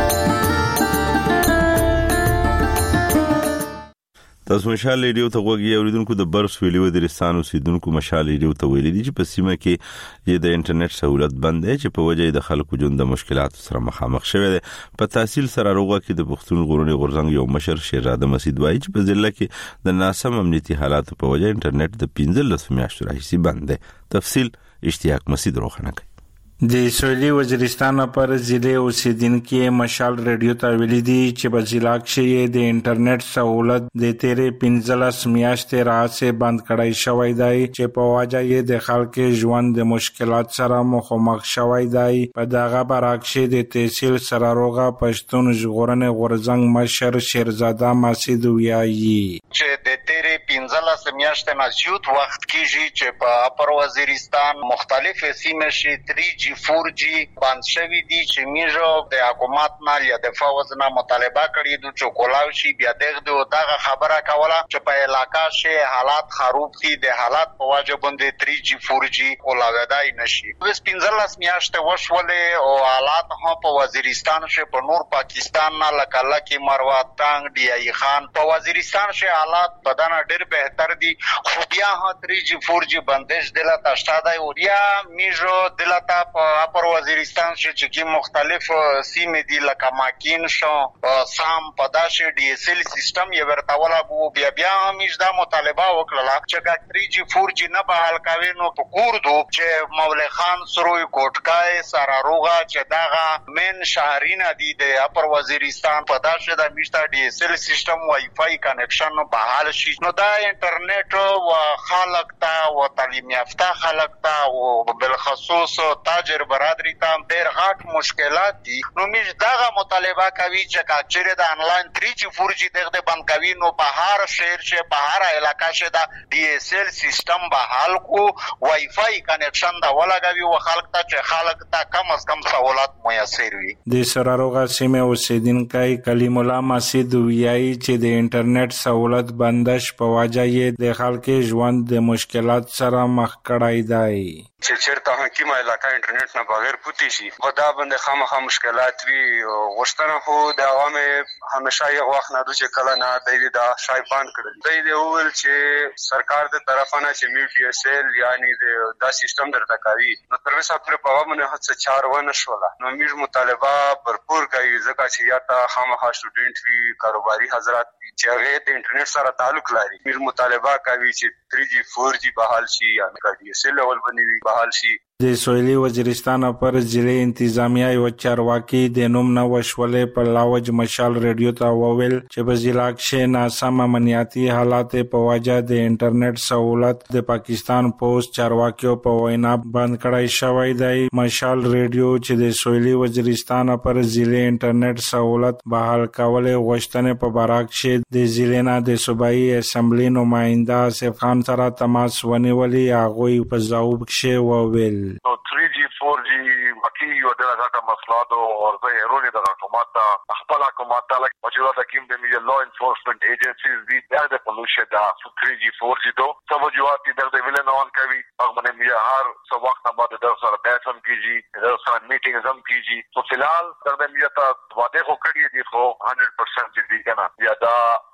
تاسو مشال ریډیو ته وګورئ اوریدونکو د برس ویلي ودرستان اوسیدونکو مشال ریډیو ته ویلي دي چې په سیمه کې د انټرنیټ سہولت بند دی چې په وجه د خلکو ژوند د مشکلاتو سره مخامخ شوی دی. په تحصیل سره روغه کې د پښتون غرونی غورځنګ یو مشر شیرزاده مسعود وایي چې په ضلع کې د ناسم امنیتي حالاتو په وجه انټرنیټ د پنځلس میاشتو راهیسې بند دی. تفصیل اشتیاق مسعود روخنه کوي. د سویلي وزیرستان پر ضلع اوسیدونکو مشال ریډیو ته ویلي دي چې په ضلع کې د انټرنیټ سہولت د تیرې پنځلس میاشتې راځي بند کړای شوی دی چې په وجه یې د خلکو ژوند د مشکلات سره مخامخ شوی دی. په دغه برعکس د تحصیل سره روغه پښتون ژغورنې غورځنګ مشر شیرزاده مسعود وایي چې د تیرې پنځلس میاشتې نه زیات وخت کېږي چې په اپر وزیرستان مختلف سیمې شي تری جی فور جی بند شوی دي چې میږي د حکومت نه یا د فوز نه مطالبه کړې دي چې کولاو شي بیا دغه دغه خبره کوله چې په علاقہ شي حالات خراب دي د حالات په وجه باندې تری جی فور جی کولاودای نشي. وس پنځلس میاشتې وشولې او حالات هم په وزیرستان شي په نور پاکستان نه لکه کې مروت تنگ دی ای خان په وزیرستان شي حالات بدن ډېر بهتر دي خو بیا هم تری جی فور جی بندش دله تشتاده او بیا میږي دله تا اپر وزیرستان چې کی مختلف سیمې دي لکه ماکین شو سام پداشه ډي اس ال سیستم یې ورته ولا بو بیا بیا همیش دا مطالبه وکړه چې تری جی فور جی نه بحال کوي نو په کوردو چې مولوی خان سروي کوټکای سره روغه چې داغه مین شهرینه دي د اپر وزیرستان پداشه د میشته ډي اس ال سیستم وای فای کنکشن بحال شي نو دا انټرنیټ او خلک ته او تعلیم یافته خلک ته او بالخصوص تاج برادری ته ډېر غټ مشکلات دي نو موږ دغه مطالبه کوي چې کاچره د انلاین تری جی فور جی دغه بند کوي نو په هر شهر شه په هر علاقې شه د ډي اس ال سیستم بحال کو وای فای کنکشن دا ولګوي او خلک ته چې خلک ته کم از کم سہولت میسر وي. د سراروغه سیمه اوسیدونکو کلیم الله مسعود وایي چې د انټرنیټ سہولت بندش په وجه یې د خلکو ژوند د مشکلات سره مخ کړای دی. چې چیرته حکیمه علاقه انټرنیټ نه بغیر پوتې شي خدا باندې خامخا مشکلات وي غوښتنه خو د عوامو همیشه یو وخت نه چې کله نه دی دا شای بند کړل دی دی اول چې سرکار د طرفه نه چې میو ډي اس ال یعنی دا سیستم درته کوي نو تر اوسه پورې په عوامو نه هڅه چار ونه شوله نو موږ مطالبه برپور کوي ځکه چې یا ته خامخا سټوډنټ وي کاروباري حضرات چې هغه د انټرنیټ سره تعلق لري موږ مطالبه کوي چې تری جی فور جی بحال شي یا ډي اس ال لیول باندې بحال شي. د سویلي وزیرستان پر ضلع انتظامیه یو چارواکي د نوم نه وشولې په لاوج مشال ریډیو ته وویل چې په ضلع کې ناسم امنیتي حالات په وجه د انټرنیټ سہولت د پاکستان پوسټ چارواکیو په وینا بند کړای شوی دی. مشال ریډیو چې د سویلي وزیرستان پر ضلع انټرنیټ سہولت بحال کولې غوښتنې په برعکس د ضلع نه د صوبایي اسمبلی نماینده آصف خان سره تماس ونیولې هغه په ځواب کې وویل نو تری جی فور جی مکی یو ډېر غټه مسله ده او زه یې رولې د حکومت ته خپل حکومت ته لکه موجوده د کیم د میډیا لا انفورسمنت ایجنسیز دي د پلوشه دا تری جی فور جی دو توجهات دي د ویلن اون کوي هغه باندې میډیا هر څو وخت بعد د سره بحث هم کیږي د سره میټینګ هم کیږي تو فلحال د میډیا ته واده خو کړی دي خو هنډرډ پرسنټ دي کنه یا دا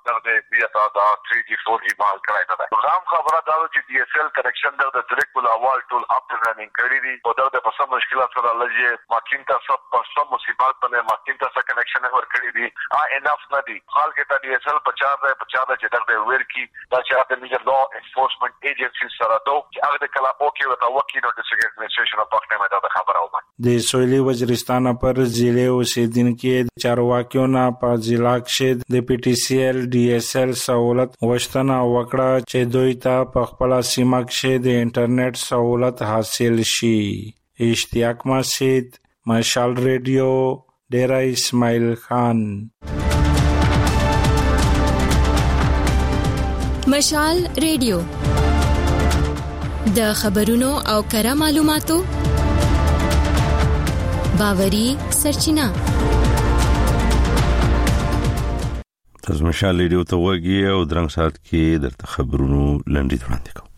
دغه بیا دا three G four G مال کړای دا نظام خبره دا چې ډي اس ال کنیکشن دغه ډایرکټ ول اول ټول اپ رننګ کړی دي او دغه په سم مشکلات سره لږه ماکینټا سب په سم مصیبت باندې ماکینټا سره کنیکشن ور کړی دي ا انف نه دي حال کې ته ډي اس ال په چار ده په چار ده چې دغه ور کی دا چې د میجر لا انفورسمنت ایجنسی سره دوه چې هغه د کلا اوکی او تا وکی نو د سګریټ اډمنسټریشن په وخت کې دا خبره ومه د سویلي وزیرستان پر ضلع اوسیدونکو چارواکیو نه په ضلع کې د پی ټی سی ال ډي اس ال سہولت وشتنه وکړه چې دوی ته په خپل سیمه کې د انټرنیټ سہولت حاصل شي. اشتیاق مسجد، مشال ریډیو، ډیرا اسماعیل خان. مشال ریډیو د خبرونو او کره معلوماتو باوري سرچینه. تاسو مشال ریډیو ته وګورئ او درنګ سات کې درته خبرونو لنډی وړاندې کوم.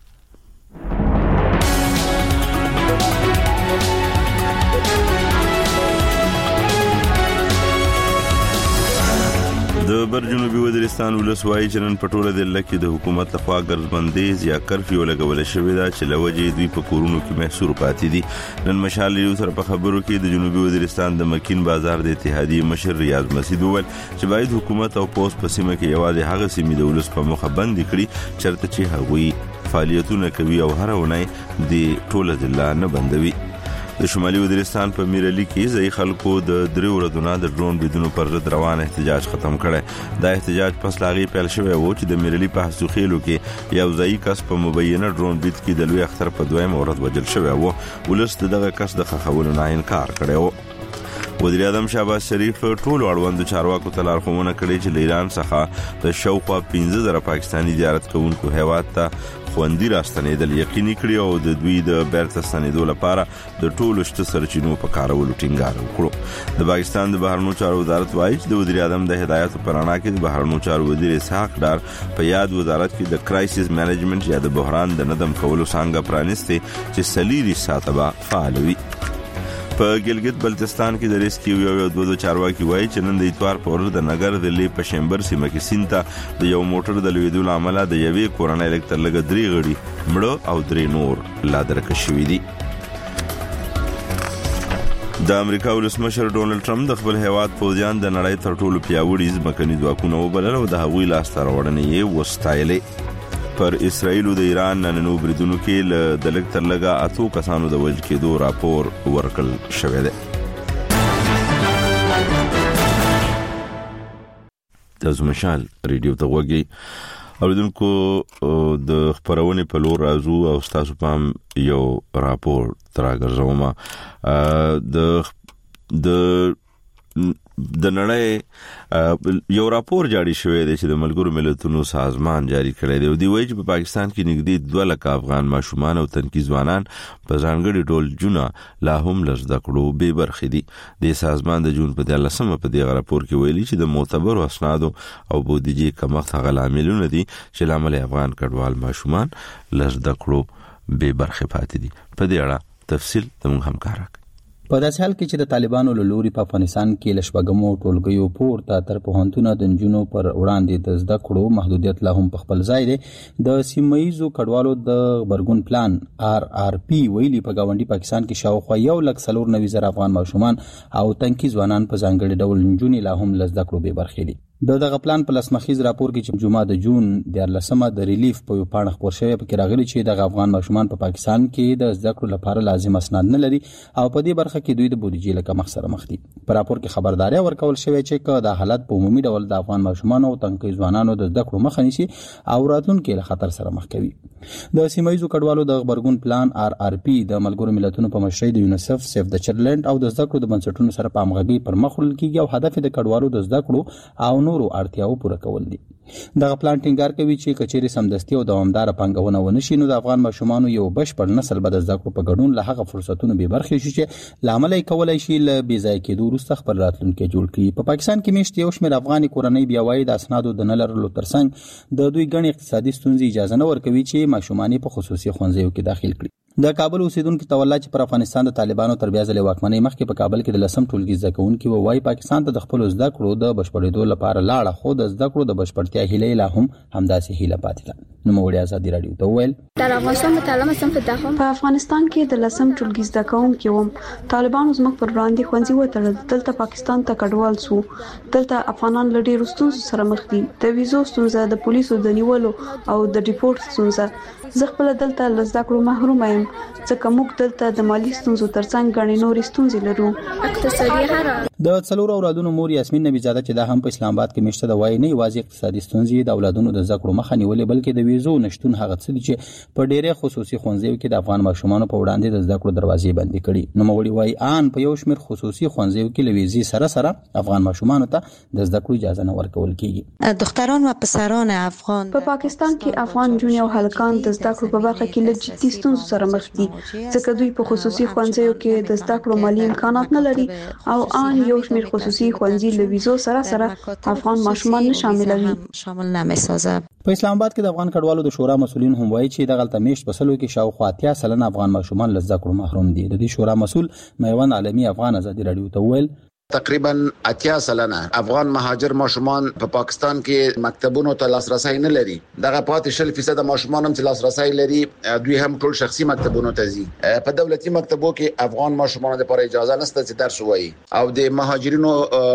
د بر جنوبي وزیرستان ولسوالۍ چنن پټوله د لکه د حکومت لخوا ګرځبندیز یا کرفیو لګول شوې ده چې لوجې دوی په کورونو کې محصور پاتې دي. نن مشال ریډیو سره په خبرو کې د جنوبي وزیرستان د مکین بازار د اتحادیې مشر ریاض مسعود وویل چې باید حکومت او پوس په سیمه کې یوازې هغه سیمې د ولس په مخه بند کړي چرته چې هغوی فعالیتونه کوي او هر ونه د ټوله ضلع نه بندوي. د شمالي وزیرستان په میرعلي کې ځای خلکو د درې ورځو نه د ډرون بریدونو پر ضد روان احتجاج ختم کړي. دا احتجاج پس لاغي پیل شوی و چې د میرعلي په حسوخیلو کې یو ځای کس په مبینه ډرون برید کې د لوی اختر په دویم ورځ وژل شوی و. ولس دغه کس د خخولو نه انکار کړی و. وزیر اعظم شهباز شریف ټول اړوند چارواکو ته لارښوونه کړې چې له ایران څخه د شاوخوا پنځه زره پاکستاني زیارت کوونکو هیواد ته خوندي راستنېدل یقیني کړي او د دوی د بیرته ستنېدو لپاره د ټولو شته سرچینو په کارولو ټینګار وکړو. د پاکستان د بهرنیو چارو وزارت وایي چې د وزیر اعظم د هدایاتو په رڼا کې د بهرنیو چارو وزیر اسحاق ډار په یاد وزارت کې د کرایسس مینجمنت یا د بحران د نظم کولو څنګه پرانیستي چې سلیری ساتبه فعال وي. په ګلګت بلتستان کې د ریسکیو یو یو دوه چارواکي وایي چې نن د اتوار په ورځ د نګر د لې په شمبر سیمه کې سینته د یو موټر د لویدو عمله د یوې کورنۍ الکتر لګ درې غړي مړه او درې نور لا درک شوي دي. د امریکا ولسمشر ډونلډ ټرمپ د خپل هیواد پوځیان د نړۍ تر ټولو پیاوړي ځمکني ځواکونه وبلل او د هغوی لاسته راوړنې یې وستایلې. پر اسرائیل او د ایران نننو بریدونو کې له د لکتر لګا اتو کسانو د وژل کېدو راپور ورکړل شوی دی. تاسو مشال ریډیو ته وګورئ اوریدونکو د خبرونه په لور راځو او تاسو پام یو راپور تراګرځوم. د د د نړۍ یو راپور جاری شوی دی چې د ملګرو ملتونو سازمان جاری کړی دی او دی وایي چې په پاکستان کې نږدې دوه لک افغان ماشومان او تنکي ځوانان په ځانګړي ډول جونه لا هم له زده کړو بې برخې دي. د سازمان د جون په دیارلسمه په دغه راپور کې ویلي چې د معتبرو اسنادو او بودیجې کمښت هغه لاملونه دي چې لامل افغان کډوال ماشومان له زده کړو بې برخې پاتې دي. په دې اړه تفصیل زموږ همکار په داسې حال کې چې د طالبانو له لوري په افغانستان کې لشبګمو ټولګیو پورته تر پوهنتونه د نجونو پر وړاندې د زده کړو محدودیت لا هم په خپل ځای دی. د سیمایزو کډوالو د غبرګون پلان آر آر پی ویلي په گاونډي پاکستان کې شاوخوا یو لک څلور نوي زره افغان ماشومان او تنکي ځوانان په ځانګړي ډول نجونې لا هم له زده کړو بې برخې دي. د دغه پلان په لسمخیز راپور کې چې جمعه د جون دیارلسمه د ریلیف په یو پاڼه خبر شوی په کې راغلي چې د افغان ماشومان په پاکستان کې د زده کړو لپاره لازم اسناد نه لري او په دې برخه کې دوی د بودیجې له کمښت سره مخ دي. په راپور کې خبرداري ورکول شوې چې که د حالت په عمومي ډول د افغان ماشومان او تنکي ځوانانو د زده کړو مخه نیسي او راتلونکي له خطر سره مخ کوي. د سیمایزو کډوالو د غبرګون پلان آر آر پی د ملګرو ملتونو په مشرۍ د یونیسف، سیف د چایلډ او د زده کړو د بنسټونو سره په همغږي پر مخ وړل کیږي او هدف د کډوالو د زده کړو او نورو اړتیاو پوره کول دي. دغه پلان ټینګار کوي چې کچېرې سمدستي او دوامدار پنګونه ونشي نو د افغان ماشومانو یو بشپړ نسل به د زده کړو په ګډون له هغه فرصتونو بې برخې شي چې لامل یې کولای شي له بې ځای کېدو وروسته خپل راتلونکی جوړ کړي. په پاکستان کې میشت یو شمېر افغاني کورنۍ بیا وایي د اسنادو د نه لرلو ترڅنګ د دوی ګڼې اقتصادي ستونزې اجازه نه ورکوي چې ماشومان په خصوصي ښوونځیو کې داخل کړي. د کابل اوسیدونکو تولا چې پر افغانستان د طالبانو تر بیا ځلې واکمنۍ مخکې په کابل کې د لسم ټولګي زده کوونکي وایي پاکستان ته د خپل زده کړو د بشپړېدو لپاره لاړه خو د زده کړو د بشپړتیا پراختیا هیله لا هم همداسې هیله پاتې ده. نو موړي ازادي رادیو ته ویل در افغانستان متعلم سم فتحهم په افغانستان کې د لسم ټولګي زده کوونکي وم. طالبانو زموږ پر وړاندې ښوونځي وتړل. دلته پاکستان ته کډوال سو. دلته افغانان له ډېرو ستونزو سره مخ دي. د ویزو ستونزه، د پولیسو د نیولو او د ډیپورټ ستونزه. زه خپل دلته له زده کړو محروم یم ځکه موږ دلته د مالی ستونزو ترڅنګ غنې نورې ستونزې لرو. اقتصادي حالت د څلور اولادونو مور یاسمین نبی زاده چې دا هم په اسلام آباد کې مشته د وای نه یوازې اقتصادي ستونزې د اولادونو د زده کړو مخه نیولې بلکې د ویزو نشټون هغه څه دي چې په ډېرې خصوصي ښوونځیو کې د افغان ماشومانو په وړاندې د زده کړو دروازې بندې کړي. نو موړي وای ان په یو شمېر خصوصي ښوونځیو کې لویزي سره سره افغان ماشومانو ته د زده کړو اجازه نه ورکول کیږي. دختران و پسران افغان په پاکستان کې افغان جون او هلکان د زده کړو په برخه کې له جدي ستونزو سره مخ دي ځکه دوی په خصوصي ښوونځیو کې د زده کړو مالی امکانات نه لري او ان یو شمېر خصوصي ښوونځي له ویزو سره سره افغان ماشومان نه شاملوي. شامل نمیسازه. په اسلام آباد کې د افغان کډوالو د شورا مسؤلین هم وایي چې د غلطه میشت په سلو کې شاوخوا اتیا سلنه افغان ماشومان له زده کړو محروم دي. د دې شورا مسؤل میوند عالمي افغان ازادي رادیو ته ویل تقریبا اتیا سلنه افغان مهاجر ماشومان په پاکستان کې مکتبونو ته لاسرسي نه لري. دغه پاتې شل فیصد ماشومان هم چې لاسرسي لري دوی هم ټول شخصي مکتبونو ته ځي. په دولتي مکتبو کې افغان ماشومان لپاره اجازه نشته چې درس ووایي او د مهاجرینو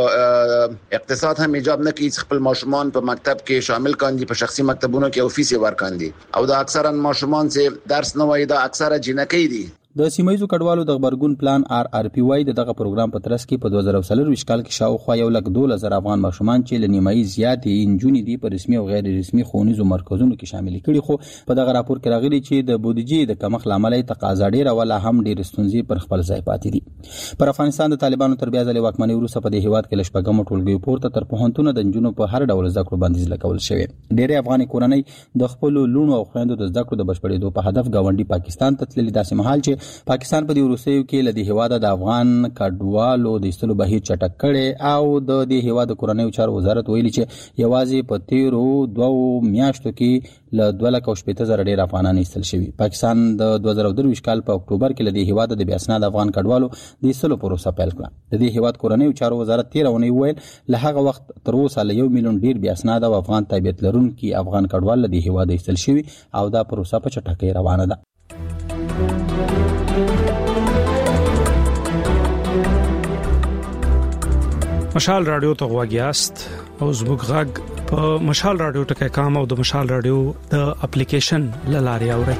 اقتصاد هم ایجاب نه کوي چې خپل ماشومان په مکتب کې شامل کاندي په شخصي مکتبونو کې او فیس ورکاندي او د اکثرا ماشومان چې درس نه وایي دا اکثره جنکې دي. د سیمایزو کډوالو د خبرګون پلان آر آر پی وای دغه پروګرام په ترڅ کې په دوه زره څلور کال کې شاوخوا یو لک دوه زره افغان ماشومان چې لنیمایي زیاتې انجونی دي په رسمي او غیر رسمي ښوونیزو مرکزونو کې شامل کړي. خو په دغه راپور کې راغلي چې د بودیجې د کمښت لامل تقاضا ډیره ولا هم ډیر ستونزې پر خپل ځای پاتې دي. پر افغانستان د طالبانو تر بیا ځلې واکمنۍ وروسته په دې هیواد کې لشپږم ټولګي پورته تر پوهنتون د نجونو په هر ډول زده کړو بندیز لګول شوی. ډېری افغان کورنۍ د خپل لونو او خويندو د زده کړو د بشپړېدو په هدف گاونډي پاکستان ته تللي داسې مهال چې پاکستان په وروستیو کې لدی هیواد د افغان کډوالو د استلو بهیر چټک کړي او د دې هیواد کورنۍ چارو وزارت ویلي چې یوازې په تیرو دوو میاشتو کې له دوه لک او شپږ زره ډیر افغانان ایستل شوي. پاکستان د دوه زره درویش کال په اکتوبر کې لدی هیواد د بیا اسناد افغان کډوالو د استلو پروسه پیل کړه. د دې هیواد کورنۍ چارو وزارت تیر اونۍ ویل له هغه وخت تر اوسه له یو میلیون ډیر بیا اسناد او افغان تابعیت لرونکي افغان کډوال لدی هیواد ایستل شوي او دا پروسه په چټکۍ روانه ده. مشال رادیو ته غواګیاست او زموږ غږ په مشال رادیو ټکي کام او د مشال رادیو د اپلیکیشن لاري اوري.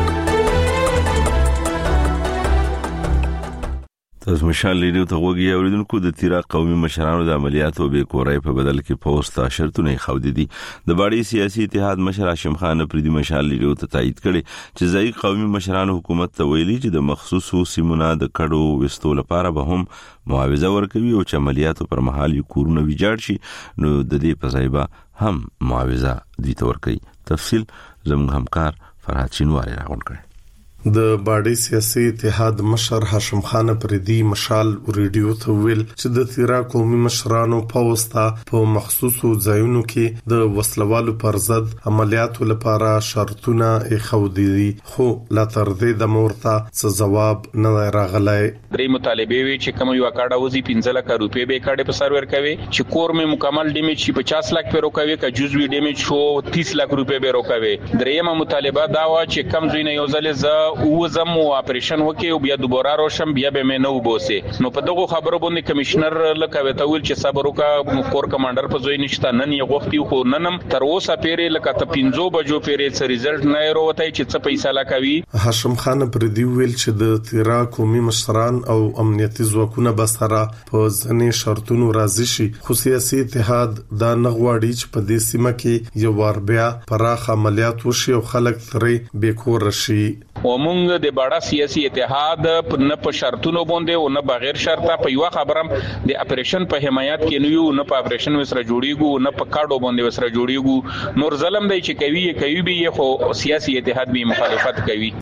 تاسو مشال رادیو ته غوږی اوریدونکو د تیرا قومي مشرانو د عملیاتو به کورای په بدل کې پوسټ شرطونه خودي دي. د باړي سیاسي اتحاد مشر هاشم خان پردي مشال رادیو ته تایید کړي چې ځای قومي مشرانو حکومت ته ویلي چې د مخصوصو سیمونو د کډو وستو لپاره به هم معاوضه ورکوي او چې عملیاتو پر مهال یو کورونه ویجاړ شي نو د دې په ځای به هم معاوضه دي تور کوي. تفصیل زموږ همکار فرحات شینواری راغون کړي. د باډي سیاسي اتحاد مشر هاشم خان پردي مشال ریډیو ته ویل چې د تیرا قومي مشرانو په واسطه په مخصوصو ځایونو کې د وسلوالو پر ضد عملیاتو لپاره شرطونه اخودي دي خو لا تر دې د مورته څه جواب نه راغلی. درې مطالبه وی چې کوم یو کاډه وزي پنځه لک روپۍ به کاډه په سرور کوي چې کور مې مکمل ډیمیج شي پچاس لک په روکوي که جزوی ډیمیج شو تیس لک روپۍ به روکوي. درېمه مطالبه دا و چې کم زوی نه یو ځل ز او زمو اپریشن وکي او بیا دوباره روشم بیا به مې نو بوسه. نو په دغه خبرو باندې کمشنر لکه وتاول چې صبر وکا کور کمانډر په زوی نشته نن یې غوښتي خو ننم تر اوسه پیری لکه ته پنځو بجو پیری څه ریزلټ نه وروتای چې څه پیسې لکوي. هاشم خان پردي ویل چې د تیرا قومي مشران او امنیتي ځواکونه بسره په ځنې شرطونو راضي شي خو سیاسي اتحاد دا نغواړي چې په دې سیمه کې یو ور بیا پراخ عملیات وشي او خلک ترې بیکور شي. ومونږ د باډا سیاسي اتحاد نه په شرطونو باندې او نه بغیر شرطه په یو خبرم د اپریشن په حمایت کې نه یو نه په اپریشن وسره جوړیږي نه په کاډو باندې وسره جوړیږي. نور ظلم دی چې کوي کوي به خو سیاسي اتحاد به مخالفت کوي.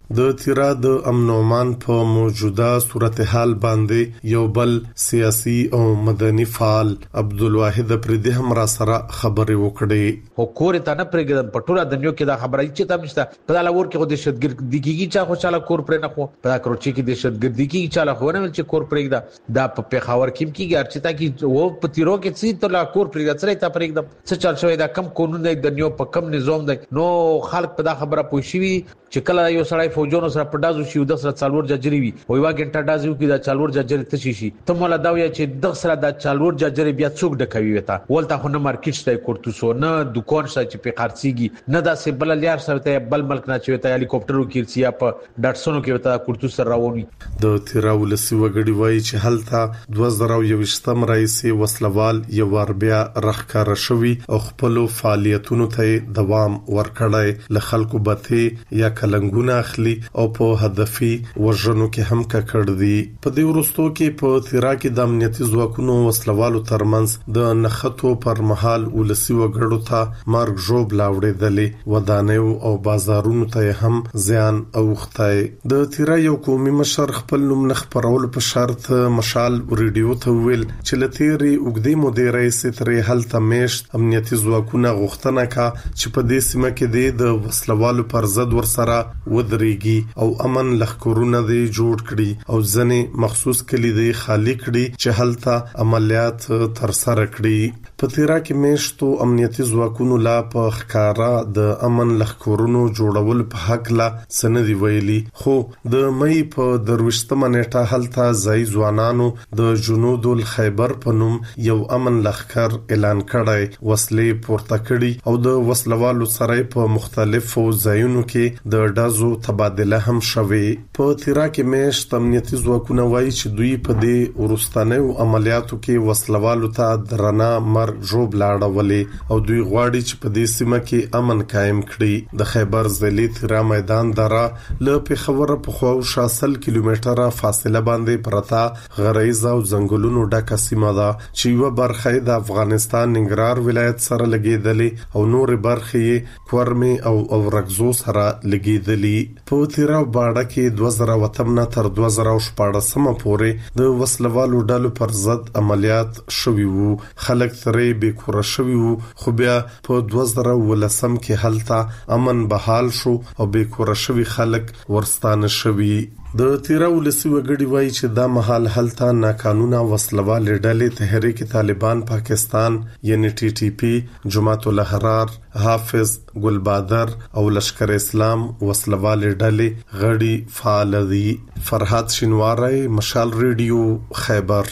د تیرا د امن او امان په موجوده صورتحال باندې یو بل سیاسي او مدني فعال عبدالواحد پردي هم را سره خبرې وکړې. حکومت ته نه پرېږدم په ټوله دنیا کې دا خبره چې تاسو ته په لاور کې خو د شتګردي کېږي چې خوشاله کور پرې نه خو په کروچي کې د شتګردي کېږي چې لا خو نه چې کور پرېږدا دا په پیښور کې کېږي ارچتا کې وو په تیرو کې چې ته لا کور پرېږدا سره ته پرېږدم څه چل شوی دا کم قانون دی د دنیا په کم نظام دی نو خلک په دا خبره پوه شي چې کله یو سړی فوجونو سره په دازو شي د سره څلور ججري وي وای وا ګنټه دازو کې دا څلور ججري تشي شي ته مولا دا ویا چې د سره دا څلور ججري بیا څوک ډکوي وتا ولته خو نه مارکیټ ته کوړتوسو نه دکان شته چې په خرڅيږي نه دا سه بل لیار سره ته بل ملک نه چوي هلیکوپټرو کې سیا په ډاټسونو کې وتا کوړتو سره راوونی د تیراولسی وګړي وای چې هلته دوه زره یوشتم رئیس وسلوال یو ور بیا رخکار شوی او خپل فعالیتونو ته دوام ورکړای ل خلکو بته یا کلنګونه اخلي او په هدفي وژنو کې هم کړ دي. په دې ورستو کې په تیرا کې د امنیتي ځواکونو وسلوالو ترمنځ د نخښتو پر مهال ولسی وګړو ته مرګ جوړ لاوړېدلې ودانیو او بازارونو ته هم زیان اوختای. د تیرا یو قومي مشر خپل نوم نه خبرول په شرط مشال ریډیو ته ویل چې لتیري وګدي مدیرې سترې هل تمشت امنیتي ځواکونه غوښتنه کا چې په دې سیمه کې د وسلوالو پر ضد ورسره ودرېږي او امن لخرونه دی جوړ کړي او ځنې مخصوص کلی دی خالی کړي چې هلته عملیات تر سره کړي. په تیرا کې میشتو امنیتي ځواکونو لا په ښکارا د امن لخرونو جوړول په حق لا سندي ویلي خو د مې په دروشتمه نیټه هلته ځای ځوانانو د جنود الخیبر په نوم یو امن لخر اعلان کړی وسلې پورته کړي او د وسلوالو سره په مختلفو ځایونو کې د ډازو تبادله هم شوه. په تیرا کې میشت امنیتي ځواکونه وایي چې دوی په دې ورستانو عملیاتو کې وسلوالو ته درنه مر جوب لاړولې او دوی غواړي چې په دې سیمه کې امن قائم کړي. د خیبر ضلع تیرا میدان دره له پیښور په خوا شاسل کیلومتره فاصله باندې پرتا غریز او ځنګلونو ډکه سیمه ده چې یو برخه د افغانستان ننګرهار ولایت سره لګیدلې او نور برخه کورمه او اورغزو سره لګیدلې. په تیرا باډه کې دوه زره وتم نه تر دوه زره شپږم پورې د وسلوالو ډلو پر ضد عملیات شوي وو. خلک ترې به کور شوي وو خو بیا په دوه زره ولسم کې هلته امن بحال شو او به کور شوي خلک ورستانه شوي. د تیرا ولسی وګړي وایي چې دا محل هلته ناقانونه وسلوال ډلې تحریک طالبان پاکستان یعنی ټي ټي پی جماعت الاحرار حافظ ګلبادر او لشکر اسلام وسلوال ډلې غړي فعال دي. فرحات شینواری مشال ریډیو خیبر.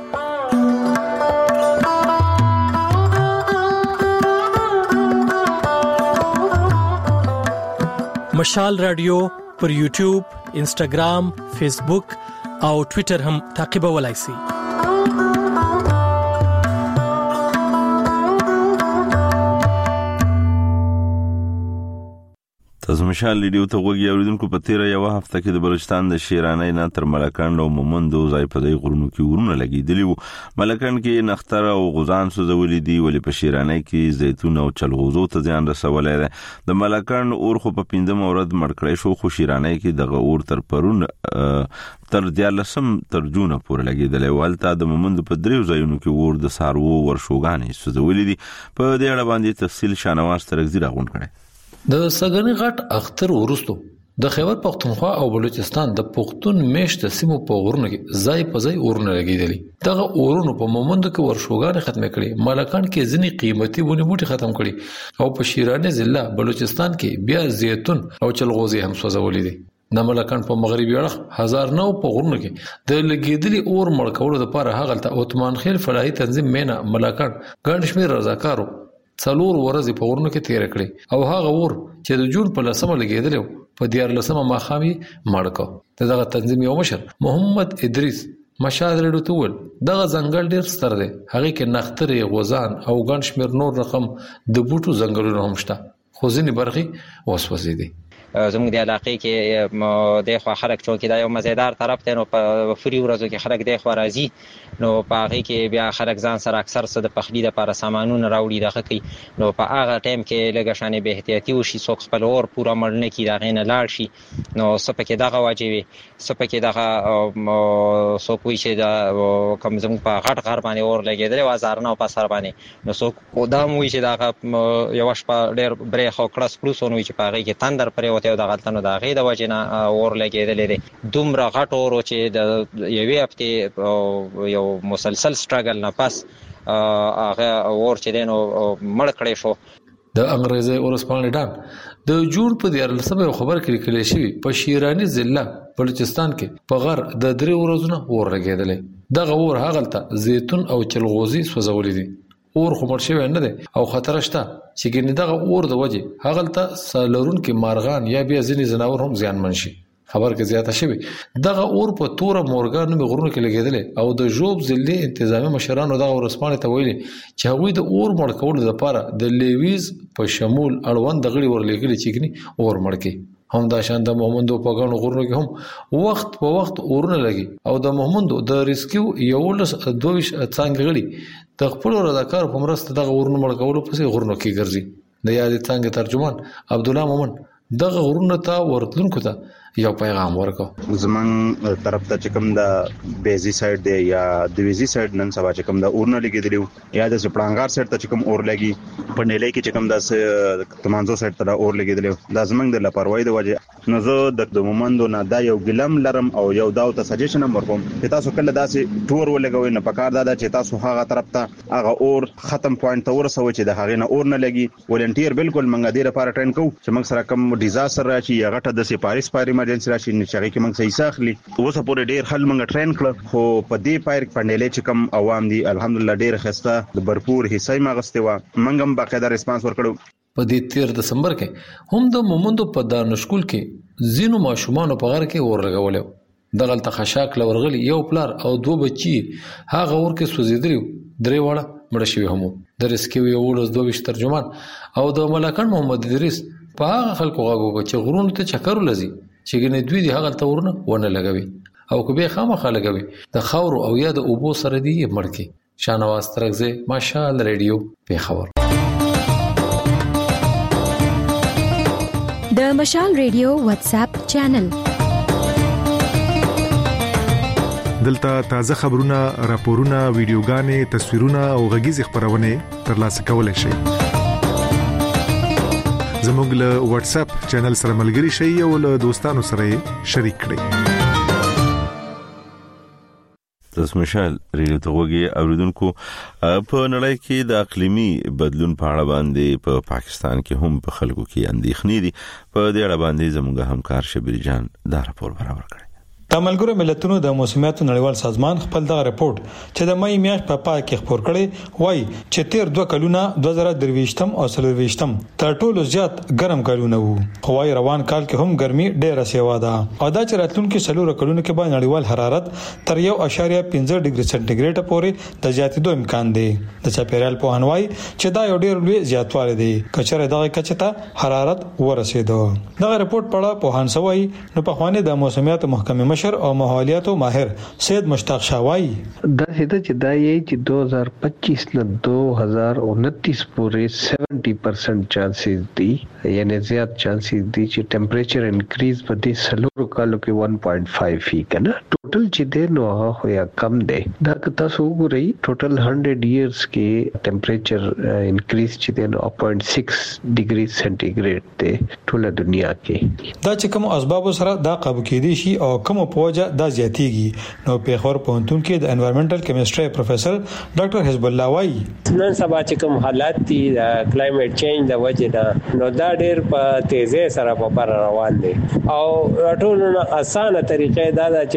مشال رادیو پر یوټیوب، انسټاګرام، فیسبوک او ټوئیټر هم تعقیبولای شئ. تاسو مشال ریډیو ته وګورئ اوریدونکو په تیرا یو هفته کې د بلوچستان د شیرانه نه تر ملکان او مومندو ځای په دې غرونو کې ورونه لګیدلی وو. ملکان کې نختر او غزان سوزولې دي ولې په شیرانه کې زيتون او چلغوزو ته ځان رسولای دی. د ملکان اور خو په پیندم اورد مړکړې شو خو شیرانه کې دغه اور تر پرون تر دیالسم تر جون پورې لګیدلی ولته د مومندو په دریو ځایونو کې اور د سارو ورشوګانې سوزولې دي. په دې اړه باندې تفصیل شانواز ترغزی راغون کړي. د سګنی غټ اختر ورستو د خیبر پختونخوا او بلوچستان د پختون میشت سیمو په غرونو کې ځای په ځای اورونه لګیدلي. دغه اورونو په مومندو کې ورشوګان ختم کړي، ملکان کې ځنی قیمتي بونې بوټي ختم کړي او په شیرانه ضلع بلوچستان کې بیا زیتون او چلغوزي هم سوځولې دي. د ملکان په مغربي اړخ هزار نو په غرونو کې د لګیدلي اور مړ کولو لپاره هغه ته عثمان خیل فلاحي تنظیم مینا ملکان ګڼ شمېر رضاکارو څلور ورځې په غرونو کې تیر کړي او هغه اور چې د جون په لسمه لګیدل په دیار لسمه ماخامي مړ کو. دغه تنظیم یو مشر محمد ادریس مشال ریډیو ته ول دغه ځنګل ډیر ستر دی، هغه کې نخترې غوزان او ګڼ شمېر نور رقم د بوټو ځنګلونه هم شته خو ځینې برخې وسوسې دي. زموږ د علاقې کې د خو خلک چونکې دا یو مزیدار طرف دی نو په فری ورځو کې خلک د خو راځي نو په هغه کې بیا خلک ځان سره اکثر څه د پخلی لپاره سامانونه راوړي دغه کوي نو په هغه ټایم کې لږه شانې به احتیاطي وشي څوک خپل اور پوره مړ نه کړي د هغې نه لاړ شي نو څه پکې دغه واجب وي څه پکې دغه څوک وایي چې د کوم زموږ په غټ غر باندې اور لګېدلی و هزارونه او په سر باندې نو څوک دا هم وایي چې دغه یوه شپه ډېر برېښ او کړس کړوس ونه وایي چې په هغې کې تندر پرېوتی او دغلته نو د هغې د وجې نه اور لګېدلی دی دومره غټ اور و چې د یوې هفتې یو مسلسل سټرګل نه پس هغه اور چې دی نو مړ کړی شو د انګریزي ورسپانې ډان د جوړ په دیارلسمه خبر کې لیکل شوی په شیرانی ضلع بلوچستان کې په غر د درې ورځې اور لګېدلې دغه اور هغلته زیتون او چلغوزي سوځولې دي اور خو مړ شوی نه دی او خطر شته چې ګنې دغه اور د وجې هغلته سالرون کې مارغان یا بیا ځینې ځناور هم زیانمن شي خبر کې زیاته شوی دغه اور په توره مورګان نومي غرونو کې لګېدلې او د ژوب ضلعي انتظامی مشرانو دغه ورسپانې ته ویلي چې هغوی د اور مړ کولو لپاره د لیویز په شمول اړوند غړي ورلېږلي چې ګنې اور مړ کړي هم دا شان د محمدو په غاڼو غرونو کې هم وخت په وخت اورونه لګي او د محمدو د ریسکیو یولس دویش څنګه غړي د خپل رضاکار په مرسته دغه اورونه مړ کولو پسې غرونو کې ګرځي د یاد څنګه ترجمان عبد الله مومن دغه غرونه ته ورتلونکو ته یو پیغام ورکو زمون طرف ته چې کوم د بیزي سایډ دی یا د ویزي سایډ نن سبا چې کوم د اورنه لګیدلیو یا د سپړانګار سایډ ته چې کوم اور لګي په نیلې کې چې کوم د تمانزو سایډ ته اور لګیدلیو د زمنګ د لاپروايي د وجه نو زه د مومندو نه دا یو ګلم لرم او یو داو ته سجیشن ورکوم چې تاسو کله داسې ټور ولګوي نه پکار دا چې تاسو هغه طرف ته هغه اور ختم پوینټ ته ورسوي چې د هغه نه اور نه لګي ولنټیر بالکل منګه دې لپاره ټرین کو چې موږ سره کوم ډیزاستر راشي یا غټه د سپاریس پاره ایمرجنسي راشي نشي کې موږ صحیح ساخلی اوس په ډېر حل موږ ټرین کړ خو په دې پایر پندلې چې کوم عوام دي الحمدلله ډېر خسته د برپور حصہ ما غسته و موږ هم باقاعده ریسپانس ورکړو په دې تیر دسمبر کې هم د مومندو په دانشکول کې زینو ماشومان په غر کې اور لګولې دغلت خشاک لورغلی یو پلار او دوه بچي هغه ور کې سوځیدلی درې وړه مړ شوی هم د ریسکیو یو ولس دوه ترجمان او د ملکان محمد ادریس په هغه خلکو غاغو چې غرونو ته چکر لزي چې ګنې دوی د هغه تورونه ونه لګوي او کبه خامخا لګوي د خاور او یا د اوبو سره دی مړکی شانواز ترغزه ماشال ریډیو په خبر د مشال ریډیو واتس اپ چینل دلته تازه خبرونه راپورونه ویډیوګانې تصویرونه او غږیز خبرونه ترلاسه کولای شئ زموږ له واتس اپ چینل سره ملګري شئ او له دوستانو سره شریک کړئ تاسو مشال ریډیو ته وګورئ اوریدونکو په نړۍ کې د اقلیمي بدلون په اړه باندې په پا پاکستان کې هم په خلکو کې اندېښنې دي په دې اړه باندې زموږ همکار شبیر جان دا راپور برابر کړی د ملګرو ملتونو د موسمیاتو نړیوال سازمان خپل دغه رپورت چې د مې میاشت په پای کې خبر کړي وایي چې تیر دوه کلونه دوه زره درويشتم او سلويشتم تر ټولو زیات ګرم کلونه وو خو وايي روان کال کې هم ګرمي ډېره سیوا ده او دا چې راتلونکي سلور کلونه کې به نړیوال حرارت تر یو اشاریه پنځه ډیګري سنټیګریډ پورې د زیاتېدو امکان دی د چاپیریال په انوای چې دا یو ډېر لوی زیاتوالی دی کچره دغه کچته حرارت ورسېدو دغه رپورت په اړه په هانسوي نو په خوانې د موسمیاتو محکمې مشر او ماحولیاتو ماهر سید مشتاق شاوای دا هدا چې دا یې چې دو ہزار پچیس نه دو ہزار انتیس پورې سیونٹی پرسنٹ چانسز دي یعنی زیات چانسز دي چې ټمپریچر انکریز په دې سلورو کالو کې ون پوائنٹ فائیو فی کنه ټوټل چې دی نو هغه یا کم دی دا که تاسو وګورئ ټوټل هنډرډ ایئرز کې ټمپریچر انکریز چې دی نو zero point six ډیګري سنټیګریډ دی ټوله دنیا کې دا چې کوم اسباب سره دا قابو کېدی شي او کوم پوجا دا زیاتیږي نو په خور پونتون کې د انوایرنمنټل کیمستري پروفیسور ډاکټر حزب الله وای نن سبا چې کوم حالات دي د کلایمټ چینج د وجې نه نو دا ډېر په تیزه سره په بر روان دي او ټول اسانه طریقې دا چې موږ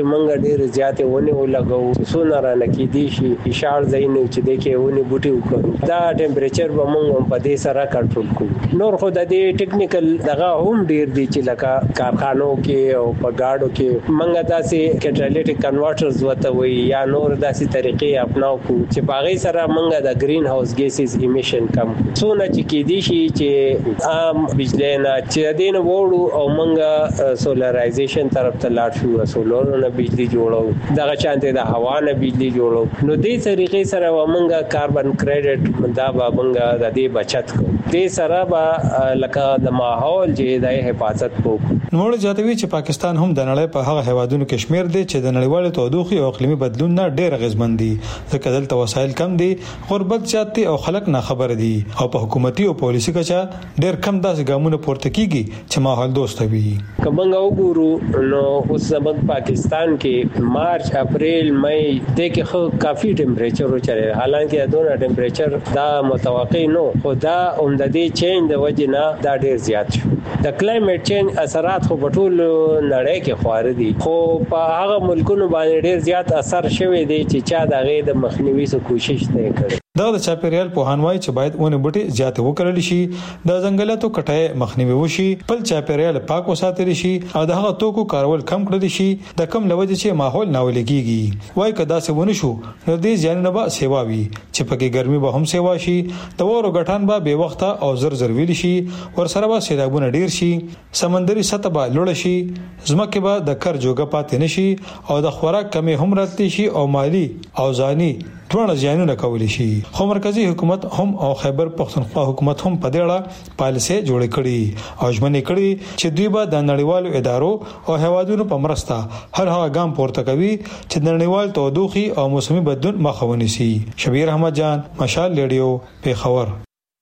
ډېر زیات ونه ولګو سونه را نکې دي شي اشار زین چې د کې ونه بوټي وکړو دا ټمپریچر به موږ په دې سره کنټرول کوو. نور خو د دې ټیکنیکل دغه هم ډېر دي چې لکه کارخانو کې او په گاډو کې موږ داسې کټالیټیک کنورټرز وته وي یا نور داسې طریقې اپناو کو چې په هغه سره موږ د گرین هاوس ګیسز ایمیشن کم سونه چې کې دي شي چې عام بجلی نه چې دین وړو او موږ سولرایزیشن طرف ته لاړ شو سولر نه بجلی جوړو دغه چانته د هوا نه بجلی جوړو نو دې طریقې سره موږ کاربن کریډټ دا به موږ د دې بچت کوو دې سره به لکه د ماحول چې د حفاظت وکړو. نوړ جاتوي چې پاکستان هم د نړۍ په هغه هیوادونو کې شمیر دی چې د نړیوال تودوخي او اقلیمي بدلون نه ډېر غزمن دي ځکه دلته وسایل کم دي غربت زیات دي او خلک نه خبر دي او په حکومتي او پالیسي کچا ډېر کم داسې ګامونه پورته کیږي چې ماحول دوست وي. کومنګ وګورو نو اوس زموږ پاکستان کې مارچ اپریل مې د کې خو کافي ټمپریچر وچره حالانکه دونه ټمپریچر دا متوقع نو خدا عمده دي چینج د وجه نه دا ډېر زیات شو. د کلایمټ چینج اثرات خو په ټول نړۍ کې خوار دي خو په هغه ملکونو باندې ډېر زیات اثر شوی دی چې چا دغه د مخنیوي څخه کوشش نه کړي. دا د چاپیریال پوهانوای چې باید ونه بوټي زیات وکړل شي د ځنګلاتو کټای مخنیوي وشي بل چاپیریال پاک وساتل شي او د هغه توکو کارول کم کړل شي د کم لوجه چې ماحول ناولګيږي وای کدا څه ونه شو نو دې ځان نه به سیوا وي چې پکې ګرمي به هم سیوا شي د ورو غټان به به وخت او زر زر ویل شي ور سره به سیلابونه ډیر شي سمندري سطح به لوړ شي زمکه به د کار جوګه پاتې نشي او د خوراک کمی هم راتلی شي او مالی او ځاني ټول ځانونه کولی شي. خو مرکزی حکومت هم او خیبر پختونخوا حکومت هم په دې اړه پالیسي جوړ کړي او ژمنې کړي چې دوی به د نړیوالو ادارو او هوادونو په مرسته هر هغه ګام پورته کوي چې د نړیوال تودوخي او موسمي بدلون مخه ونیسي. شبیر احمد جان مشال ریډیو پیښور.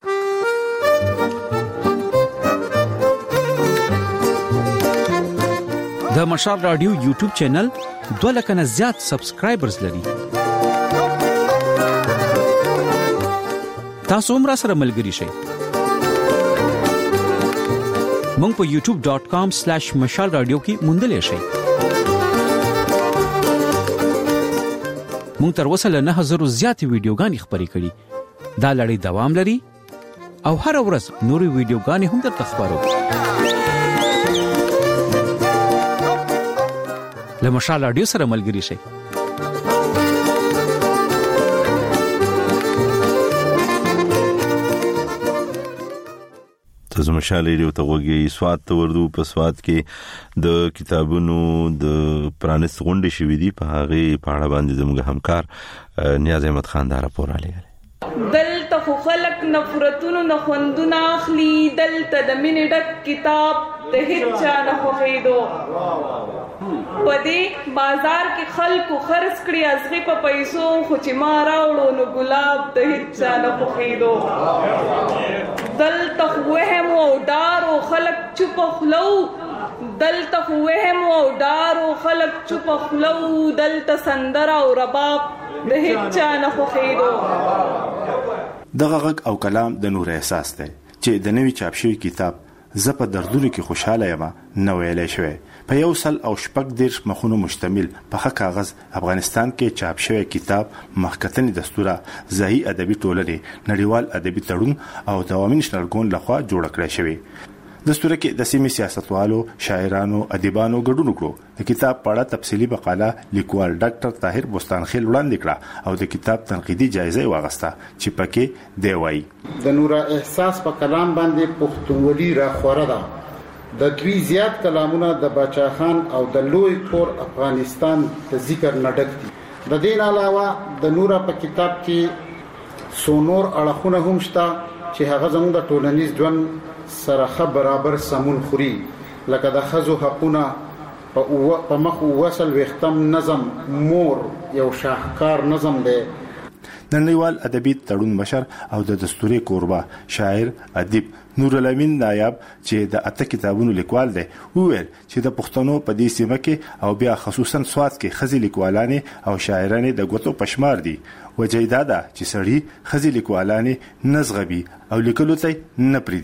د مشال رادیو یوټیوب چینل دوه لک نه زیات سبسکرایبرز لري. تاسو هم را سره ملګری شئ. مونږ په یوټیوب ډاٹ کام سلیش مشال رادیو کې موندلې شئ. مونږ تر اوسه له نه هزار زیات ویډیوګانې خبرې کړې. دا لړۍ دوام لري او هر ورځ نوري ویډیوګانې هم درته خبرو. له مشال رادیو سره ملګری شئ. تاسو مشال ریډیو ته وګورئ. سواد ته وردو په سواد کې د کتابونو د پرانست غونډې شوې دي په هغه پاړه باندې زموږ همکار نیاز احمد خان دا راپور علیه. دلته خو خلک نفرتونو نه خوندونه اخلي دلته د مینې ډک کتاب د هیڅ چا نه خوښېدو په دې بازار کې خلکو خرڅ کړي ازغې په پیسو خو چې ما راوړو نو ګلاب د هیڅ چا نه خوښېدو دلته خو وهم او ډار او خلک چوپ خلو دلته خو وهم او ډار او خلک چوپ خلو دلته سندره او رباب د هیڅ چا نه خوښېدو. دغه غږ او کلام د نور احساس دی چې د نوي چاپ شوی کتاب زه په دردونو کې خوشاله یم نو ویلې شوی په یو سل او شپږ دیرش مخونو مشتمل په ښه کاغذ افغانستان کې چاپ شوی کتاب مخکتنې دستوره ځایي ادبي ټولنې نړیوال ادبي تړون او دوامي نشنلګون لخوا جوړ کړی شوی. دستوره کې د سیمې سیاستوالو شاعرانو ادیبانو ګډون وکړو. د کتاب په اړه تفصیلی مقاله لیکوال ډاکټر طاهر بوستانخیل وړاندې کړه او د کتاب تنقیدي جایزه واغسته چې پکې دی وایي د نورا احساس په کلام باندې پښتونولي را خوره ده. د دوی زیات کلامونه د باچا خان او د لوی کور افغانستان د ذکر نه ډک دي. د دې علاوه د نورا په کتاب کې سونور اړخونه هم شته چې هغه زموږ د ټولنیز ژوند سره خبر برابر سمون خوري لکه د خزو حقونه په مخ وصل وختم نظم مور یو شاهکار نظم دی. د نړیوال ادبي تړون مشر او د دستوري کوربه شاعر ادیب نور الامین نایب چې د اته کتابونو لیکوال دی وویل چې د پښتنو په دې سیمه کې او بیا خصوصا سواد کې خزي لیکوالانې او شاعرانې د غوتو پشمار دي. وجیداده چې سړی خزي لیکوالانې نزغبي او لیکلو ته نه پریدي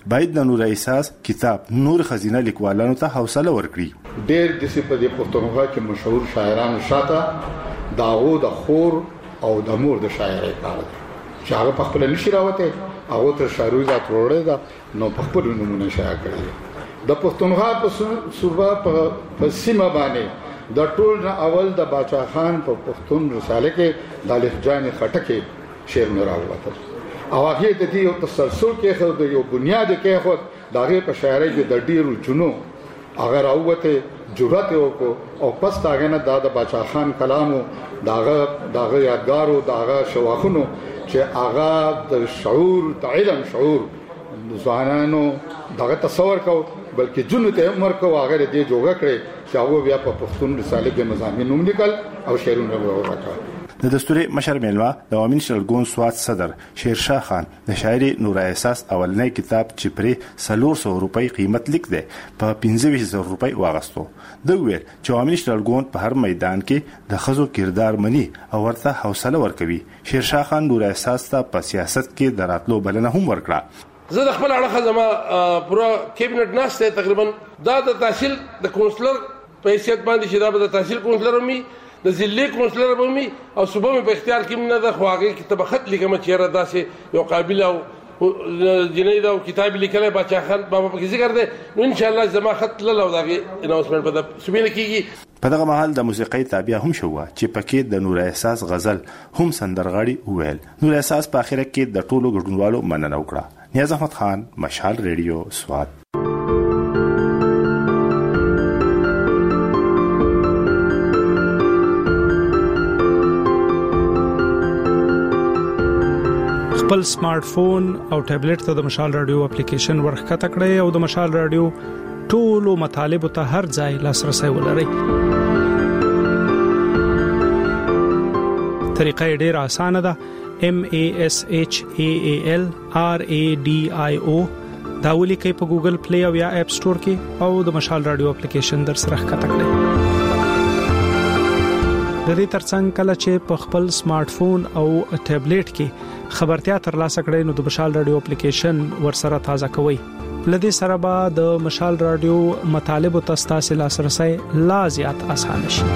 باید د نور احساس کتاب نور خزینه لیکوالانو ته حوصله ورکړي. ډېر د څه په دې پښتونخوا کې مشهور شاعرانو شاته داغو د خور او د مور د شاعرۍ کار دی چې هغه په خپل نشي راوته هغه تر شاعري ذات وروړي دا نو په خپل نمونه شاعر کړی د پښتونخوا په صوبه په سیمه باندې د ټول نه اول د باچا خان په پښتون رساله کې د لهجان خټکه شعر نه راوته او هغه د دې یو تسلسل کې خو د یو بنیاد کې خو دغه په شاعرۍ کې د ډیرو چونو هغه راوته جرأت وکړو او پس داغه نه د باچا خان کلامو داغه داغه یادګارو داغه شواخونو چې هغه د شعور د علم شعور ځوانانو داغه تصور کو بلکې جنو ته عمر کو هغه دې جوړه کړي چې هغه بیا په پښتون رساله کې مضامین هم لیکل او شعرونه وکړل. د دستوري مشر میلوا د عوامي شلګون سواد صدر شیرشاه خان د شاعري نور احساس اولنۍ کتاب چې پرې څلور سوه روپۍ قیمت لیک دی په پنځه ویشت زره روپۍ واغستو. د ویل چې عوامي شلګون په هر میدان کې د خزو کردار مني او ورته حوصله ورکوي. شیرشاه خان نور احساس ته په سیاست کې دراتلو بلنه هم ورکړه. زه د خپل اړه زما پورا کابینټ ناشته تقریبا دا د تحصیل د کونسلر په حیثیت باندې چې دا د تحصیل کونسلر مې د ضلع کونسلر به مې او صوبه مې په اختیار کې نه د خواږه کتاب خط لیکم چې را داسې یو قابل او جنید او کتاب لیکل باچا خان بابا په ذکر ده نو ان شاء الله زما خط لاله دغه اناونسمنت په صوبې کېږي. په دغه محل د موسیقۍ تابع هم شو چې پکې د نور احساس غزل هم سندرغاړي وویل. نور احساس په اخر کې د ټولو ګډونوالو مننه وکړه. نیاز احمد خان، مشال ریډیو، سوات. خپل سمارټ فون او ټابلیټ ته د مشال رادیو اپلیکیشن ورخکته کړئ او د مشال رادیو ټولو مطالب ته هر ځای لاسرسي ولرئ. طریقه ډیره اسانه ده. M A S H A A L R A D I O دا ولیکئ په ګوګل پلی او یا اپ سٹور کې او د مشال رادیو اپلیکیشن در سره ښکته کړئ. د دې ترڅنګ کله چې په خپل سمارټ فون او ټابلیټ کې خبرتیا ترلاسه کړئ نو د مشال رادیو اپلیکیشن ورسره تازه کوئ. لدې سره به د مشال رادیو مطالب او تاسو لاسرسي لا زیات آسان شي.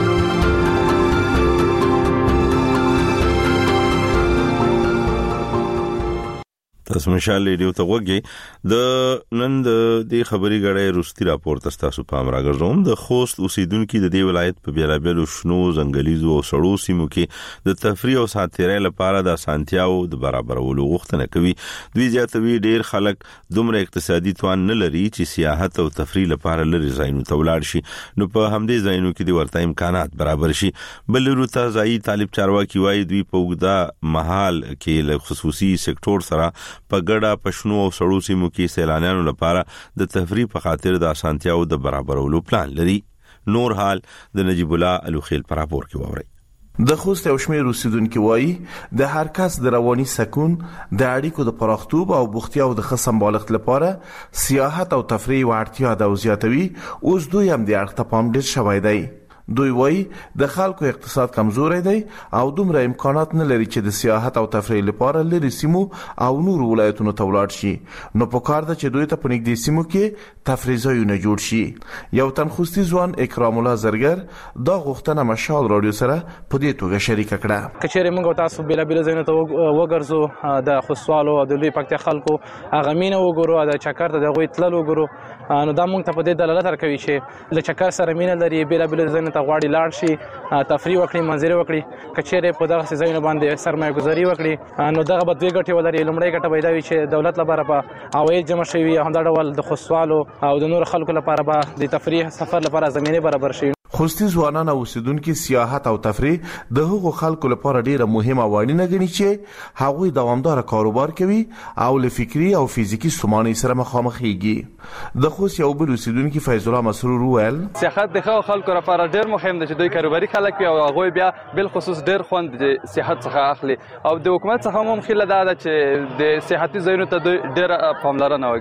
تاسو مشال ریډیو ته وګورئ. د نن د دې خبري غړې روستي راپور تاسو پام راغزوم. د خوست اوسیدونکو د دې ولایت په بیلابلو شنو ځنګلیزو او سړو سیمو کې د تفریح او ساتیرۍ لپاره د سانتیاو د برابرولو غوښتنه کوي. دوی زیاتوي ډیر خلک دومره اقتصادي توان نه لري چې سیاحت او تفریح لپاره لري ځایونو ته ولاړ شي. نو په همدې ځایونو کې د ورته امکانات برابر شي. بل ورته ځای طالب چارواکي وایي دوی په وګدا محل کې له خصوصي سکتور سره په ګډه پښنو او سړو سیمو کې سیلانیانو لپاره د تفریح په خاطر د اسانتیاو د برابرولو پلان لري. نور حال د نجیب الله الوخیل پر راپور کې ووري. د خوست او شمیر اوسیدونکو وایي د هر کس د رواني سکون د اړیکو د پراختوب او بوختیا او د خصم بالغت لپاره سیاحت او تفریح ورتیا د زیاتوي. اوس دوی هم د اړخ ته پام ډیر شوی دی. دوی وایي د خلکو اقتصاد کمزوري دی او دومره امکانات نه لري چې د سیاحت او تفریح لپاره لري سیمو او نور ولایتونو ته ولاړ شي. نو په کار ده چې دوی ته په نږدې سیمو کې تفریح ځایونه جوړ شي. یو تنخوستي ځوان اکرام الله زرګر دا غوښتنه مشال رادیو سره په دې توګه شریک کړه. کچېره موږ تاسو بیل بیل ځایونه ته وګرځو د خوشوالو او د لوی پکتیا خلکو هغه مینه وګورو د چکر ته د غوي تلل وګورو. نو دا موږ ته په دې دلالت ورکوي چې له چکر سره مینه لري بیل بیل ځایونه ته غواړي لاړ شي تفریح وکړي منظره وکړي. کچېره په دغه ځایونه باندې سرمایه گذاري وکړي نو دغه به دوی ګټي ولري. لمړی ګټه پیدا وي چې دولت لپاره په عواید جمع شوي هم دا ډول د خوشوالو او د نور خلکو لپاره به د تفریح سفر لپاره زمينه برابر شي. خوستي ځوانان او اوسیدونکو سیاحت او تفریح د هغو خلکو لپاره ډیره مهمه وړاندې غني چې هغوی دوامدار کاروبار کوي او له فکری او فزیکی ستونزو سره مخامخ کیږي. د خوست یو بل اوسیدونکو فیض الله مسرور وویل سیاحت د خلکو لپاره ډیر مهم دی چې دوی کاروباري خلک وي او هغوی بیا بل خصوص ډیر خوند د سیاحت څخه اخلي او د حکومت څخه هم خله ده چې د سیاحتي ځایونو ته ډیر پاملرنه وکړي.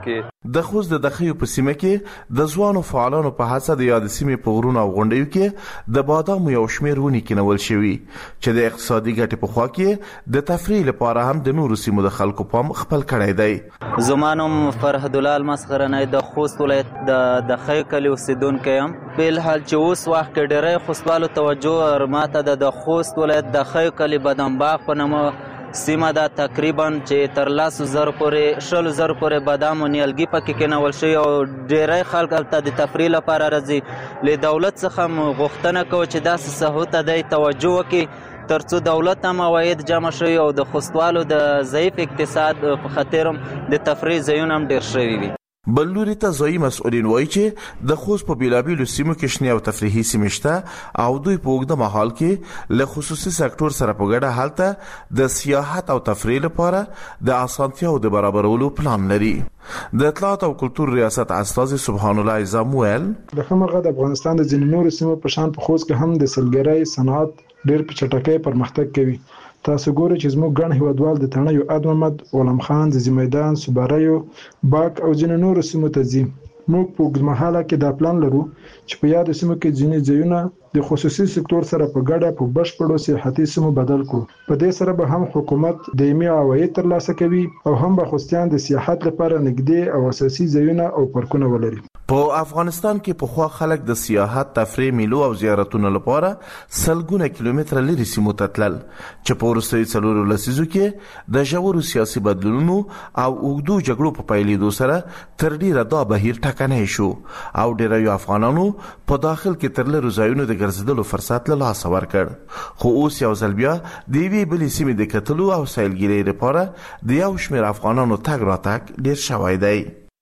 د خوست د دخیو په سیمه کې د ځوانو فعالانو په هڅه د یاد سیمې په غرونو او غونډیو کې د بادامو یو شمېر ونې کینول شوي چې د اقتصادي ګټې په خوا کې د تفریح لپاره هم د نورو سیمو د خلکو پام خپل کړی دی. زما نوم فرهد الله المسخرنی د خوست ولایت د دخیو کلي اوسیدونکی یم. بلحال چې اوس وخت کې ډېری خوستوالو توجه ماته د خوست ولایت د دخیو کلي بادام باغ په نامه سیمه دا تقریبا چې تر لسو زرو پورې شلو زرو پورې بادام او نیالګي پکې کینول شوي او ډېری خلک هلته د تفریح لپاره راځي. له دولت څخه م غوښتنه کوو چې داسې ساحو ته دی توجه وکړي ترڅو دولت هم عواید جمع شوي او د خوستوالو د ضعیف اقتصاد په خاطر هم د تفریح ځایونه هم ډېر شوي وي. بل لوري ته ځایي مسؤلین وایي چې د خوست په بیلابیلو سیمو کې شنې او تفریحي سیمې شته او دوی په اوږده مهال کې له خصوصي سکتور سره په ګډه هلته د سیاحت او تفریح لپاره د اسانتیاو د برابرولو پلان لري. د اطلاعات او کلتور ریاست استاذ سبحان الله اعظم ویل د خمرغه د افغانستان د ځینو نورو سیمو په شان په خوست کې هم د سلګرۍ صنعت ډېر په چټکۍ پرمختګ کوي. تاسو ګورئ چې زموږ ګڼ هیوادوال د تڼیو اد محمد، غلام خان، زیزی میدان، صوباریو، باک او ځینو نورو سیمو ته ځي. موږ په اوږدمهاله کې دا پلان لرو چې په یادو سیمو کې ځینې ځایونه د خصوصي سکتور سره په ګډه په بشپړو سیاحتي سیمو بدل کړو. په دې سره به هم حکومت دایمي عواید ترلاسه کوي او هم به خوستیان د سیاحت لپاره نږدې او اساسي ځایونه او پارکونه ولري. په افغانستان کې په خوا خلک د سیاحت، تفریح، میلو او زیارتونو لپاره سلګونه کیلومتره لري سیمو ته تلل چې په وروستیو څلورو لسیزو کې د ژورو سیاسي بدلونونو او اوږدو جګړو په پیلېدو سره تر ډیره دا بهیر ټکنی شو او ډیری افغانانو په داخل کې تر لرو ځایونو د ګرځېدلو فرصت له لاسه ورکړ. خو اوس یو ځل بیا د یوې بلې سیمې د کتلو او سیلګرۍ لپاره د یو شمېر افغانانو تګ راتګ ډیر شوی دی.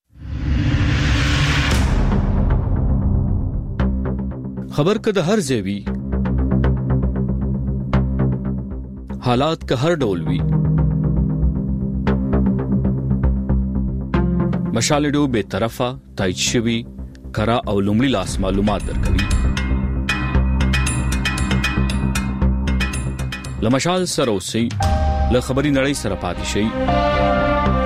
خبر که د هر ځای وي، حالات که هر ډول وي، مشال ډیو به طرفه تایید شوی کرا او لومړی لاس معلومات درکوي. لمشال سره اوسئ، له خبري نړۍ سره پاتې شئ.